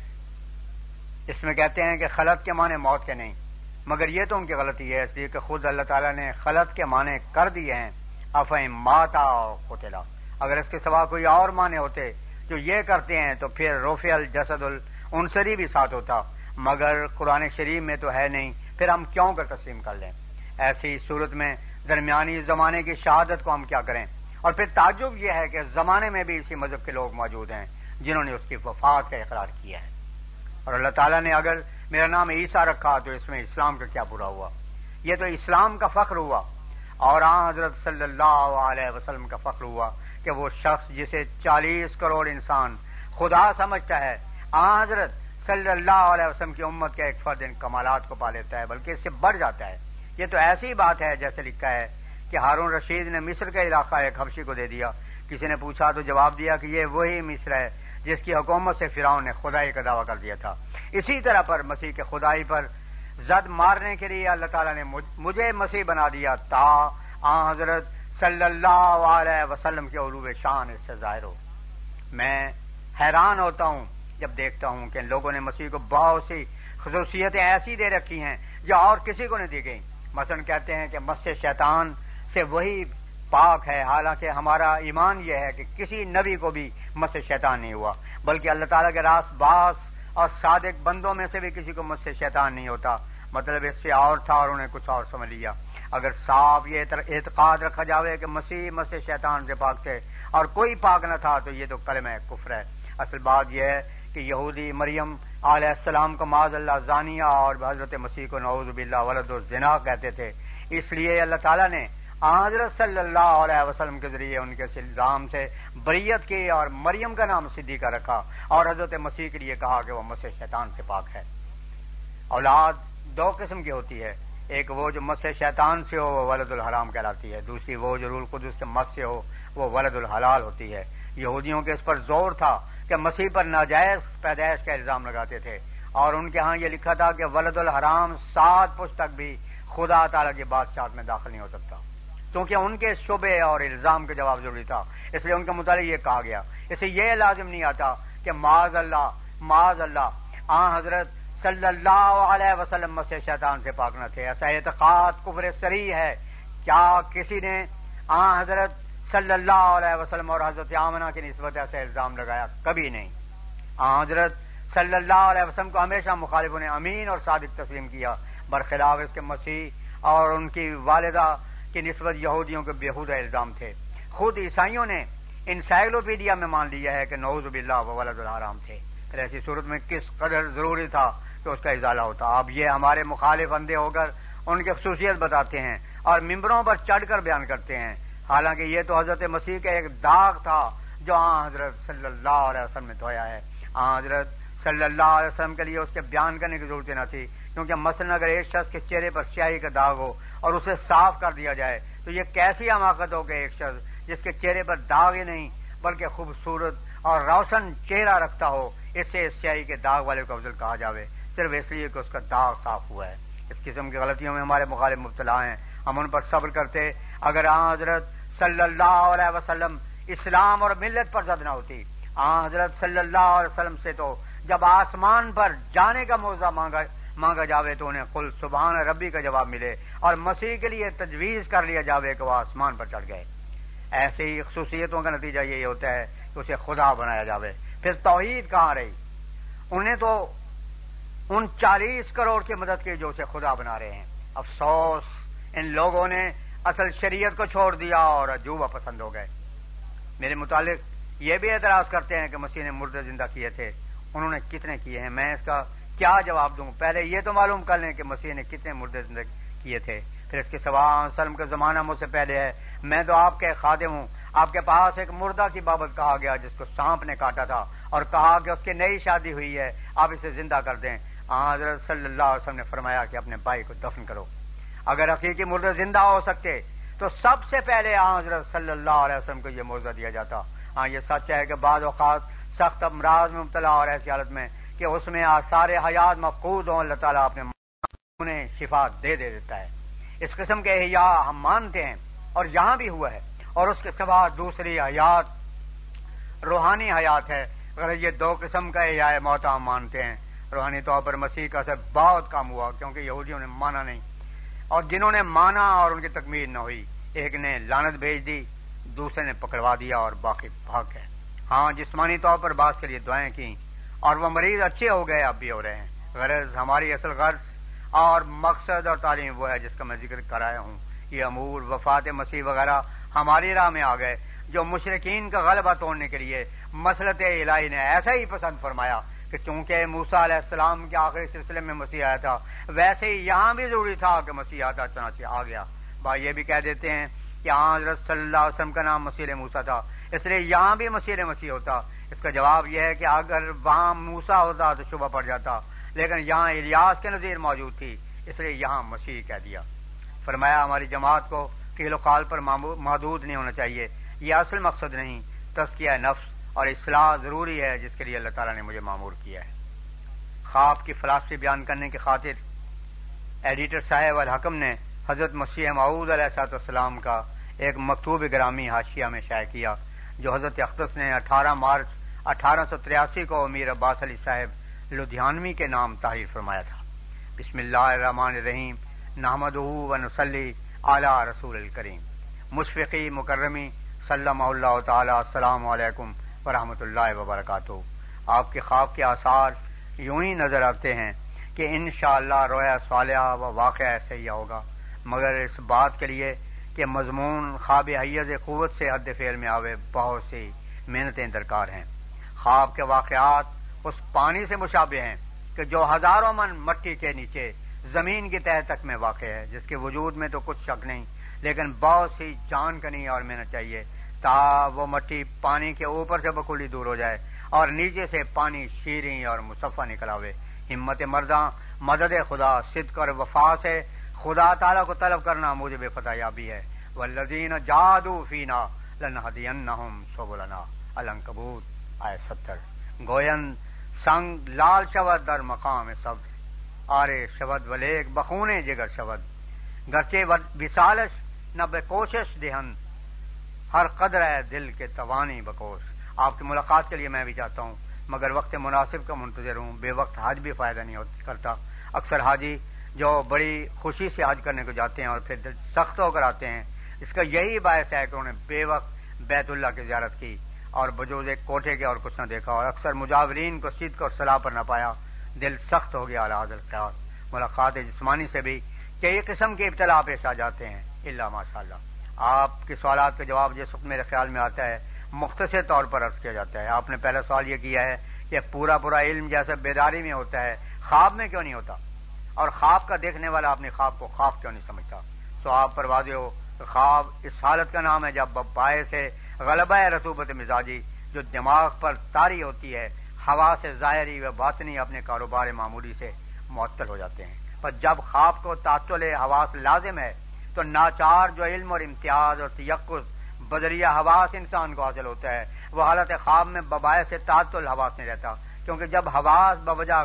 اس میں کہتے ہیں کہ خلط کے معنی موت کے نہیں، مگر یہ تو ان کی غلطی ہے اس لیے کہ خود اللہ تعالیٰ نے خلط کے معنی کر دیے ہیں. افہم ماتا قتلا، اگر اس کے سوا کوئی اور معنی ہوتے جو یہ کرتے ہیں تو پھر رفع الجسد العنصری بھی ساتھ ہوتا، مگر قرآن شریف میں تو ہے نہیں، پھر ہم کیوں کر تسلیم کر لیں. ایسی صورت میں درمیانی زمانے کی شہادت کو ہم کیا کریں. اور پھر تعجب یہ ہے کہ اس زمانے میں بھی اسی مذہب کے لوگ موجود ہیں جنہوں نے اس کی وفات کا اقرار کیا ہے. اور اللہ تعالیٰ نے اگر میرا نام عیسیٰ رکھا تو اس میں اسلام کا کیا برا ہوا. یہ تو اسلام کا فخر ہوا اور آن حضرت صلی اللہ علیہ وسلم کا فخر ہوا کہ وہ شخص جسے چالیس کروڑ انسان خدا سمجھتا ہے، آن حضرت صلی اللہ علیہ وسلم کی امت کا ایک فرد ان کمالات کو پا لیتا ہے بلکہ اس سے بڑھ جاتا ہے. یہ تو ایسی بات ہے جیسے لکھا ہے کہ ہارون رشید نے مصر کا علاقہ ایک حبشی کو دے دیا. کسی نے پوچھا تو جواب دیا کہ یہ وہی مصر ہے جس کی حکومت سے فرعون نے خدائی کا دعویٰ کر دیا تھا. اسی طرح پر مسیح کے خدائی پر زد مارنے کے لیے اللہ تعالیٰ نے مجھے مسیح بنا دیا تا آن حضرت صلی اللہ علیہ وسلم کے علو شان اس سے ظاہر ہو. میں حیران ہوتا ہوں جب دیکھتا ہوں کہ لوگوں نے مسیح کو بہت سی خصوصیتیں ایسی دے رکھی ہیں جو اور کسی کو نہیں دی گئی. مثلا کہتے ہیں کہ مس شیطان سے وہی پاک ہے، حالانکہ ہمارا ایمان یہ ہے کہ کسی نبی کو بھی مس شیطان نہیں ہوا، بلکہ اللہ تعالیٰ کے راست باز اور صادق بندوں میں سے بھی کسی کو مس شیطان نہیں ہوتا. مطلب اس سے اور تھا اور انہیں کچھ اور سمجھ لیا. اگر صاف یہ اعتقاد رکھا جاوے کہ مسیح مس شیطان سے پاک تھے اور کوئی پاک نہ تھا تو یہ تو کلمہ کفر ہے. اصل بات یہ ہے کہ یہودی مریم علیہ السلام کو معاذ اللہ زانیہ اور حضرت مسیح کو نعوذ باللہ ولد الزنا کہتے تھے. اس لیے اللہ تعالیٰ نے حضرت صلی اللہ علیہ وسلم کے ذریعے ان کے الزام سے بریت کی اور مریم کا نام صدیقہ رکھا اور حضرت مسیح کے لیے کہا کہ وہ مس شیطان سے پاک ہے. اولاد دو قسم کی ہوتی ہے، ایک وہ جو مس شیطان سے ہو وہ ولد الحرام کہلاتی ہے، دوسری وہ جو روح القدس کے مس سے ہو وہ ولد الحلال ہوتی ہے. یہودیوں کے اس پر زور تھا کہ مسیح پر ناجائز پیدائش کا الزام لگاتے تھے اور ان کے ہاں یہ لکھا تھا کہ ولد الحرام سات پشت تک بھی خدا تعالیٰ کی بادشاہت میں داخل نہیں ہو سکتا، کیونکہ ان کے شبے اور الزام کے جواب ضروری تھا. اس لیے ان کے متعلق یہ کہا گیا. اسے یہ لازم نہیں آتا کہ معاذ اللہ معاذ اللہ آن حضرت صلی اللہ علیہ وسلم مس شیطان سے پاک نہ تھے. ایسا اعتقاد کفر صریح ہے. کیا کسی نے آن حضرت صلی اللہ علیہ وسلم اور حضرت آمنہ کی نسبت ایسا الزام لگایا؟ کبھی نہیں. آن حضرت صلی اللہ علیہ وسلم کو ہمیشہ مخالفوں نے امین اور صادق تسلیم کیا، برخلاف اس کے مسیح اور ان کی والدہ کی نسبت یہودیوں کے بےہودہ الزام تھے. خود عیسائیوں نے انسائکلوپیڈیا میں مان لیا ہے کہ نعوذ باللہ و ولد الحرام تھے. پھر ایسی صورت میں کس قدر ضروری تھا کہ اس کا ازالہ ہوتا. اب یہ ہمارے مخالف اندھے ہو کر ان کی خصوصیت بتاتے ہیں اور ممبروں پر چڑھ کر بیان کرتے ہیں، حالانکہ یہ تو حضرت مسیح کا ایک داغ تھا جو آن حضرت صلی اللہ علیہ وسلم نے دھویا ہے. آن حضرت صلی اللہ علیہ وسلم کے لیے اس کے بیان کرنے کی ضرورت نہ تھی، کیونکہ مثلا اگر ایک شخص کے چہرے پر سیاہی کا داغ ہو اور اسے صاف کر دیا جائے تو یہ کیسی حماقت ہو کہ ایک شخص جس کے چہرے پر داغ ہی نہیں بلکہ خوبصورت اور روشن چہرہ رکھتا ہو، اس سے سیاہی کے داغ والے کو افضل کہا جاوے صرف اس لیے کہ اس کا داغ صاف ہوا ہے. اس قسم کی غلطیوں میں ہمارے مخالف مبتلا ہیں. ہم ان پر صبر کرتے. اگر آن حضرت صلی اللہ علیہ وسلم اسلام اور ملت پر زد نہ ہوتی، آن حضرت صلی اللہ علیہ وسلم سے تو جب آسمان پر جانے کا موضوع مانگا مانگا جاوے تو انہیں قل سبحان ربی کا جواب ملے، اور مسیح کے لیے تجویز کر لیا جاوے کہ وہ آسمان پر چڑھ گئے. ایسی ہی خصوصیتوں کا نتیجہ یہی ہوتا ہے کہ اسے خدا بنایا جاوے. پھر توحید کہاں رہی؟ انہیں تو ان چالیس کروڑ کی مدد کی جو اسے خدا بنا رہے ہیں. افسوس ان لوگوں نے اصل شریعت کو چھوڑ دیا اور عجوبہ پسند ہو گئے. میرے متعلق یہ بھی اعتراض کرتے ہیں کہ مسیح نے مردے زندہ کیے تھے. انہوں نے کتنے کیے ہیں؟ میں اس کا کیا جواب دوں؟ پہلے یہ تو معلوم کر لیں کہ مسیح نے کتنے مردے زندہ کیے تھے. پھر اس کے سوا سلم کا زمانہ مجھ سے پہلے ہے. میں تو آپ کے خادم ہوں. آپ کے پاس ایک مردہ کی بابت کہا گیا جس کو سانپ نے کاٹا تھا اور کہا کہ اس کی نئی شادی ہوئی ہے، آپ اسے زندہ کر دیں. حضرت صلی اللہ علیہ وسلم نے فرمایا کہ اپنے بھائی کو دفن کرو. اگر حقیقی مردے زندہ ہو سکتے تو سب سے پہلے حضرت صلی اللہ علیہ وسلم کو یہ موضوع دیا جاتا. ہاں یہ سچ ہے کہ بعض اوقات سخت امراض میں مبتلا اور ایسی حالت میں کہ اس میں آثار حیات مفقود ہوں، اللہ تعالیٰ اپنے انہیں شفا دے دے دیتا ہے. اس قسم کے احیاء ہم مانتے ہیں اور یہاں بھی ہوا ہے. اور اس کے سوا دوسری حیات روحانی حیات ہے. اگر یہ دو قسم کا احیاء موت ہم مانتے ہیں. روحانی طور پر مسیح کا اثر بہت کم ہوا کیونکہ یہودیوں نے مانا نہیں، اور جنہوں نے مانا اور ان کی تکمیل نہ ہوئی، ایک نے لعنت بھیج دی، دوسرے نے پکڑوا دیا اور باقی بھاگ گئے. ہاں جسمانی طور پر بعض کے لیے دعائیں کی اور وہ مریض اچھے ہو گئے، اب بھی ہو رہے ہیں. غرض ہماری اصل غرض اور مقصد اور تعلیم وہ ہے جس کا میں ذکر کرایا ہوں. یہ امور وفات مسیح وغیرہ ہماری راہ میں آ گئے جو مشرکین کا غلبہ توڑنے کے لیے مسلط الہی نے ایسا ہی پسند فرمایا کہ چونکہ موسیٰ علیہ السلام کے آخری سلسلے میں مسیح آیا تھا، ویسے ہی یہاں بھی ضروری تھا کہ مسیح آتا، چنانچہ آ گیا. بھائی یہ بھی کہہ دیتے ہیں کہ ہاں حضرت صلی اللہ علیہ وسلم کا نام مسیح موسیٰ تھا، اس لیے یہاں بھی مسیح مسیح ہوتا. اس کا جواب یہ ہے کہ اگر وہاں موسیٰ ہوتا تو شبہ پڑ جاتا، لیکن یہاں الیاس کے نظیر موجود تھی، اس لیے یہاں مسیح کہہ دیا. فرمایا ہماری جماعت کو قیل و قال پر محدود نہیں ہونا چاہیے. یہ اصل مقصد نہیں. تزکیہ نفس اور اصلاح ضروری ہے جس کے لیے اللہ تعالیٰ نے مجھے مامور کیا ہے. خواب کی فلسفی بیان کرنے کی خاطر ایڈیٹر صاحب الحکم نے حضرت مسیح موعود علیہ الصلوۃ والسلام کا ایک مکتوب گرامی حاشیہ میں شائع کیا جو حضرت اقدس نے اٹھارہ مارچ اٹھارہ سو تریاسی کو امیر عباس علی صاحب لدھیانوی کے نام تحریر فرمایا تھا. بسم اللہ الرحمن الرحیم نحمدہ و نصلی علی رسول الکریم. مشفقی مکرمی صلی اللہ تعالی السلام علیکم ورحمۃ اللہ وبرکاتہ. آپ کے خواب کے آثار یوں ہی نظر آتے ہیں کہ انشاءاللہ رویا صالحہ و واقعہ صحیح ہوگا، مگر اس بات کے لیے کہ مضمون خواب حیض قوت سے حد فعل میں آوے بہت سی محنتیں درکار ہیں. خواب کے واقعات اس پانی سے مشابہ ہیں کہ جو ہزاروں من مٹی کے نیچے زمین کی تہ تک میں واقع ہے، جس کے وجود میں تو کچھ شک نہیں، لیکن بہت سی جان کنی اور محنت چاہیے تا وہ مٹی پانی کے اوپر سے بکولی دور ہو جائے اور نیچے سے پانی شیریں اور مصفہ نکل آوے. ہمت مرداں مدد خدا صدق اور وفا سے خدا تعالیٰ کو طلب کرنا موجب فتح یابی ہے. والذین جادوا فینا لنہدینہم سبلنا. العنکبوت آیت ستر. گوین سنگ لال شود در مقام صبر، آرے شود ولیک بخونے جگر شود. گرچہ وصالش نہ بے کوشش دہن، ہر قدر ہے دل کے توانی بکوش. آپ کی ملاقات کے لیے میں بھی چاہتا ہوں، مگر وقت مناسب کا منتظر ہوں. بے وقت حج بھی فائدہ نہیں کرتا. اکثر حاجی جو بڑی خوشی سے حج کرنے کو جاتے ہیں اور پھر دل سخت ہو کر آتے ہیں، اس کا یہی باعث ہے کہ انہوں نے بے وقت بیت اللہ کی زیارت کی اور بجوز ایک کوٹھے کے اور کچھ نہ دیکھا، اور اکثر مجاورین کو صدق اور صلاح پر نہ پایا، دل سخت ہو گیا اعلی حضرت خیال ملاقات جسمانی سے بھی کئی قسم کے ابتلا پیش آ جاتے ہیں الا ماشاء اللہ۔ آپ کے سوالات کا جواب جس وقت میرے خیال میں آتا ہے مختصر طور پر عرض کیا جاتا ہے۔ آپ نے پہلا سوال یہ کیا ہے کہ پورا پورا علم جیسے بیداری میں ہوتا ہے خواب میں کیوں نہیں ہوتا، اور خواب کا دیکھنے والا اپنے خواب کو خواب کیوں نہیں سمجھتا؟ تو آپ پر واضح ہو کہ خواب اس حالت کا نام ہے جب باعث ہے غلبہ رطوبت مزاجی جو دماغ پر طاری ہوتی ہے، ہوا سے ظاہری و باطنی اپنے کاروبار معمولی سے معطل ہو جاتے ہیں۔ پر جب خواب کو تعطل حواس لازم ہے تو ناچار جو علم اور امتیاز اور تیقظ بدریہ حواس انسان کو حاصل ہوتا ہے وہ حالت خواب میں بباعث سے تعطل حواس نہیں رہتا، کیونکہ جب حواس بوجہ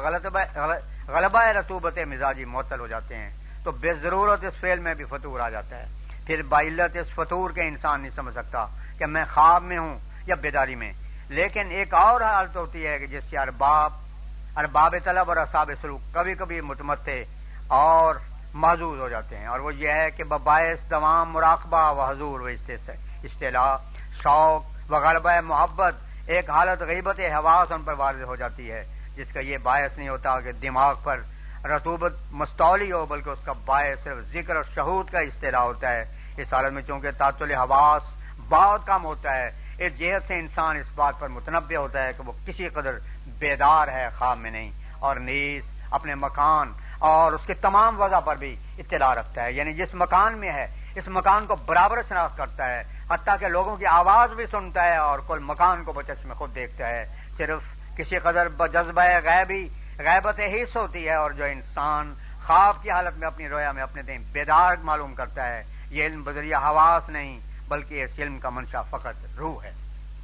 غلبہ رطوبت مزاجی معطل ہو جاتے ہیں تو بے ضرورت اس فعل میں بھی فطور آ جاتا ہے۔ پھر بعلت اس فطور کے انسان نہیں سمجھ سکتا کہ میں خواب میں ہوں یا بیداری میں۔ لیکن ایک اور حالت ہوتی ہے کہ جس سے ارباب ارباب طلب اور اصحاب سلوک کبھی کبھی متمتع اور معذور ہو جاتے ہیں، اور وہ یہ ہے کہ بباعث دوام مراقبہ و حضور و اصطلاح شوق و غلبہ محبت ایک حالت غیبت حواس ان پر وارد ہو جاتی ہے، جس کا یہ باعث نہیں ہوتا کہ دماغ پر رطوبت مستولی ہو، بلکہ اس کا باعث صرف ذکر اور شہود کا اصطلاح ہوتا ہے۔ اس حالت میں چونکہ تعطل حواس بہت کم ہوتا ہے، اس جہت سے انسان اس بات پر متنبع ہوتا ہے کہ وہ کسی قدر بیدار ہے، خواب میں نہیں، اور نیز اپنے مکان اور اس کے تمام وضع پر بھی اطلاع رکھتا ہے، یعنی جس مکان میں ہے اس مکان کو برابر شناخت کرتا ہے، حتیٰ کہ لوگوں کی آواز بھی سنتا ہے اور کل مکان کو بچشم خود دیکھتا ہے۔ صرف کسی قدر جذبہ غیبی غیبت حس ہوتی ہے، اور جو انسان خواب کی حالت میں اپنی رویا میں اپنے دیں بیدار معلوم کرتا ہے، یہ علم بذریعہ حواس نہیں بلکہ اس علم کا منشا فقط روح ہے۔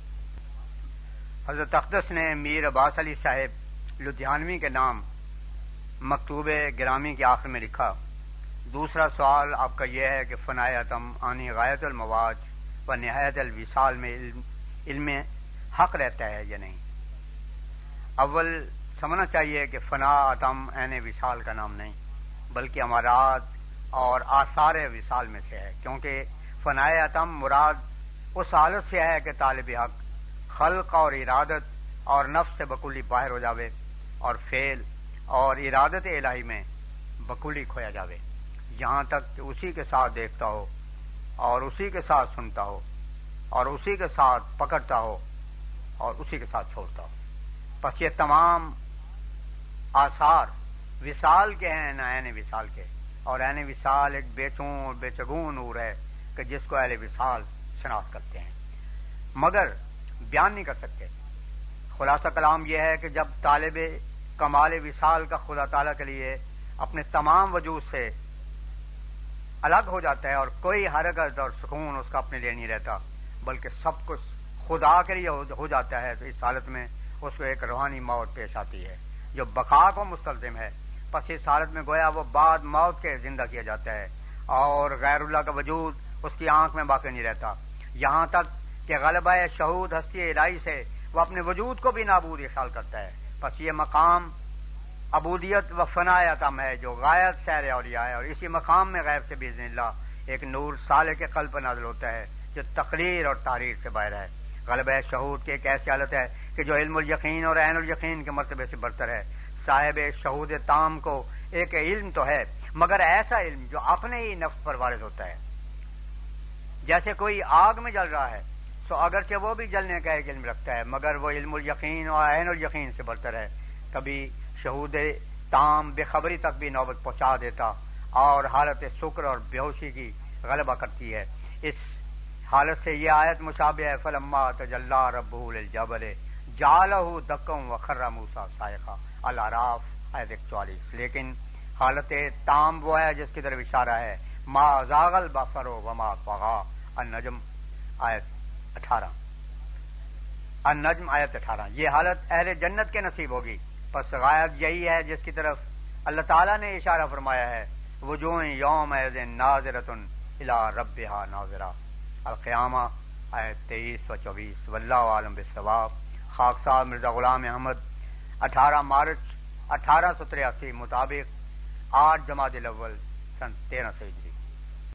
حضرت اقدس نے میر عباس علی صاحب لدھیانوی کے نام مکتوب گرامی کے آخر میں لکھا، دوسرا سوال آپ کا یہ ہے کہ فنائے اتم آنی غایت المواج و نہایت الوصال میں علم, علم حق رہتا ہے یا نہیں؟ اول سمجھنا چاہیے کہ فنا اتم عین وصال کا نام نہیں بلکہ امارات اور آثار وصال میں سے ہے، کیونکہ فنائے اتم مراد اس حالت سے ہے کہ طالب حق خلق اور ارادت اور نفس سے بکلی باہر ہو جاوے اور فعل اور ارادت الہی میں بکلی کھویا جاوے، یہاں تک کہ اسی کے ساتھ دیکھتا ہو اور اسی کے ساتھ سنتا ہو اور اسی کے ساتھ پکڑتا ہو اور اسی کے ساتھ چھوڑتا ہو۔ پس یہ تمام آثار وصال کے ہیں نہ عین وصال کے، اور عین وصال ایک بے چون اور بے چگون نور ہے کہ جس کو اہل وصال شناخت کرتے ہیں مگر بیان نہیں کر سکتے۔ خلاصہ کلام یہ ہے کہ جب طالب کمال وصال کا خدا تعالیٰ کے لیے اپنے تمام وجود سے الگ ہو جاتا ہے اور کوئی حرکت اور سکون اس کا اپنے لیے نہیں رہتا بلکہ سب کچھ خدا کے لیے ہو جاتا ہے، تو اس حالت میں اس کو ایک روحانی موت پیش آتی ہے جو بقا کو مستلزم ہے۔ پس اس حالت میں گویا وہ بعد موت کے زندہ کیا جاتا ہے اور غیر اللہ کا وجود اس کی آنکھ میں باقی نہیں رہتا، یہاں تک کہ غلبہ شہود ہستی الہی سے وہ اپنے وجود کو بھی نابود خیال کرتا ہے۔ پس یہ مقام عبودیت و فنائے اتم ہے جو غایت سیر اولیاء ہے، اور اسی مقام میں غیب سے باذن اللہ ایک نور صالح کے قلب پر نازل ہوتا ہے جو تقریر اور تحریر سے باہر ہے۔ غلبہ شہود کی ایک ایسی حالت ہے کہ جو علم الیقین اور عین الیقین کے مرتبے سے برتر ہے۔ صاحب شہود تام کو ایک علم تو ہے مگر ایسا علم جو اپنے ہی نفس پر وارد ہوتا ہے، جیسے کوئی آگ میں جل رہا ہے تو اگرچہ وہ بھی جلنے کا ایک علم رکھتا ہے مگر وہ علم الیقین اور عین الیقین سے برتر ہے۔ کبھی شہود تام بے خبری تک بھی نوبت پہنچا دیتا اور حالت سکر اور بے ہوشی کی غلبہ کرتی ہے۔ اس حالت سے یہ آیت مشابہ ہے، فلما تجلی ربہ للجبل جعلہ دکا وخر موسیٰ صاعقہ، الاعراف آیت ایک سو چوالیس۔ لیکن حالت تام وہ ہے جس کی طرف اشارہ ہے، ما زاغ البصر وما طغى، النجم آیت اٹھارہ النجم آیت اٹھارہ۔ یہ حالت اہل جنت کے نصیب ہوگی۔ پس غایت یہی ہے جس کی طرف اللہ تعالیٰ نے اشارہ فرمایا ہے، وجوہ یومئذ ناظرۃ الی ربہا ناظرہ، القیامہ آیت تیئیس و چوبیس۔ واللہ عالم بالصواب۔ خاکسار مرزا غلام احمد اٹھارہ مارچ اٹھارہ سو تریاسی مطابق آٹھ جماعت الاول سن تیرہ سو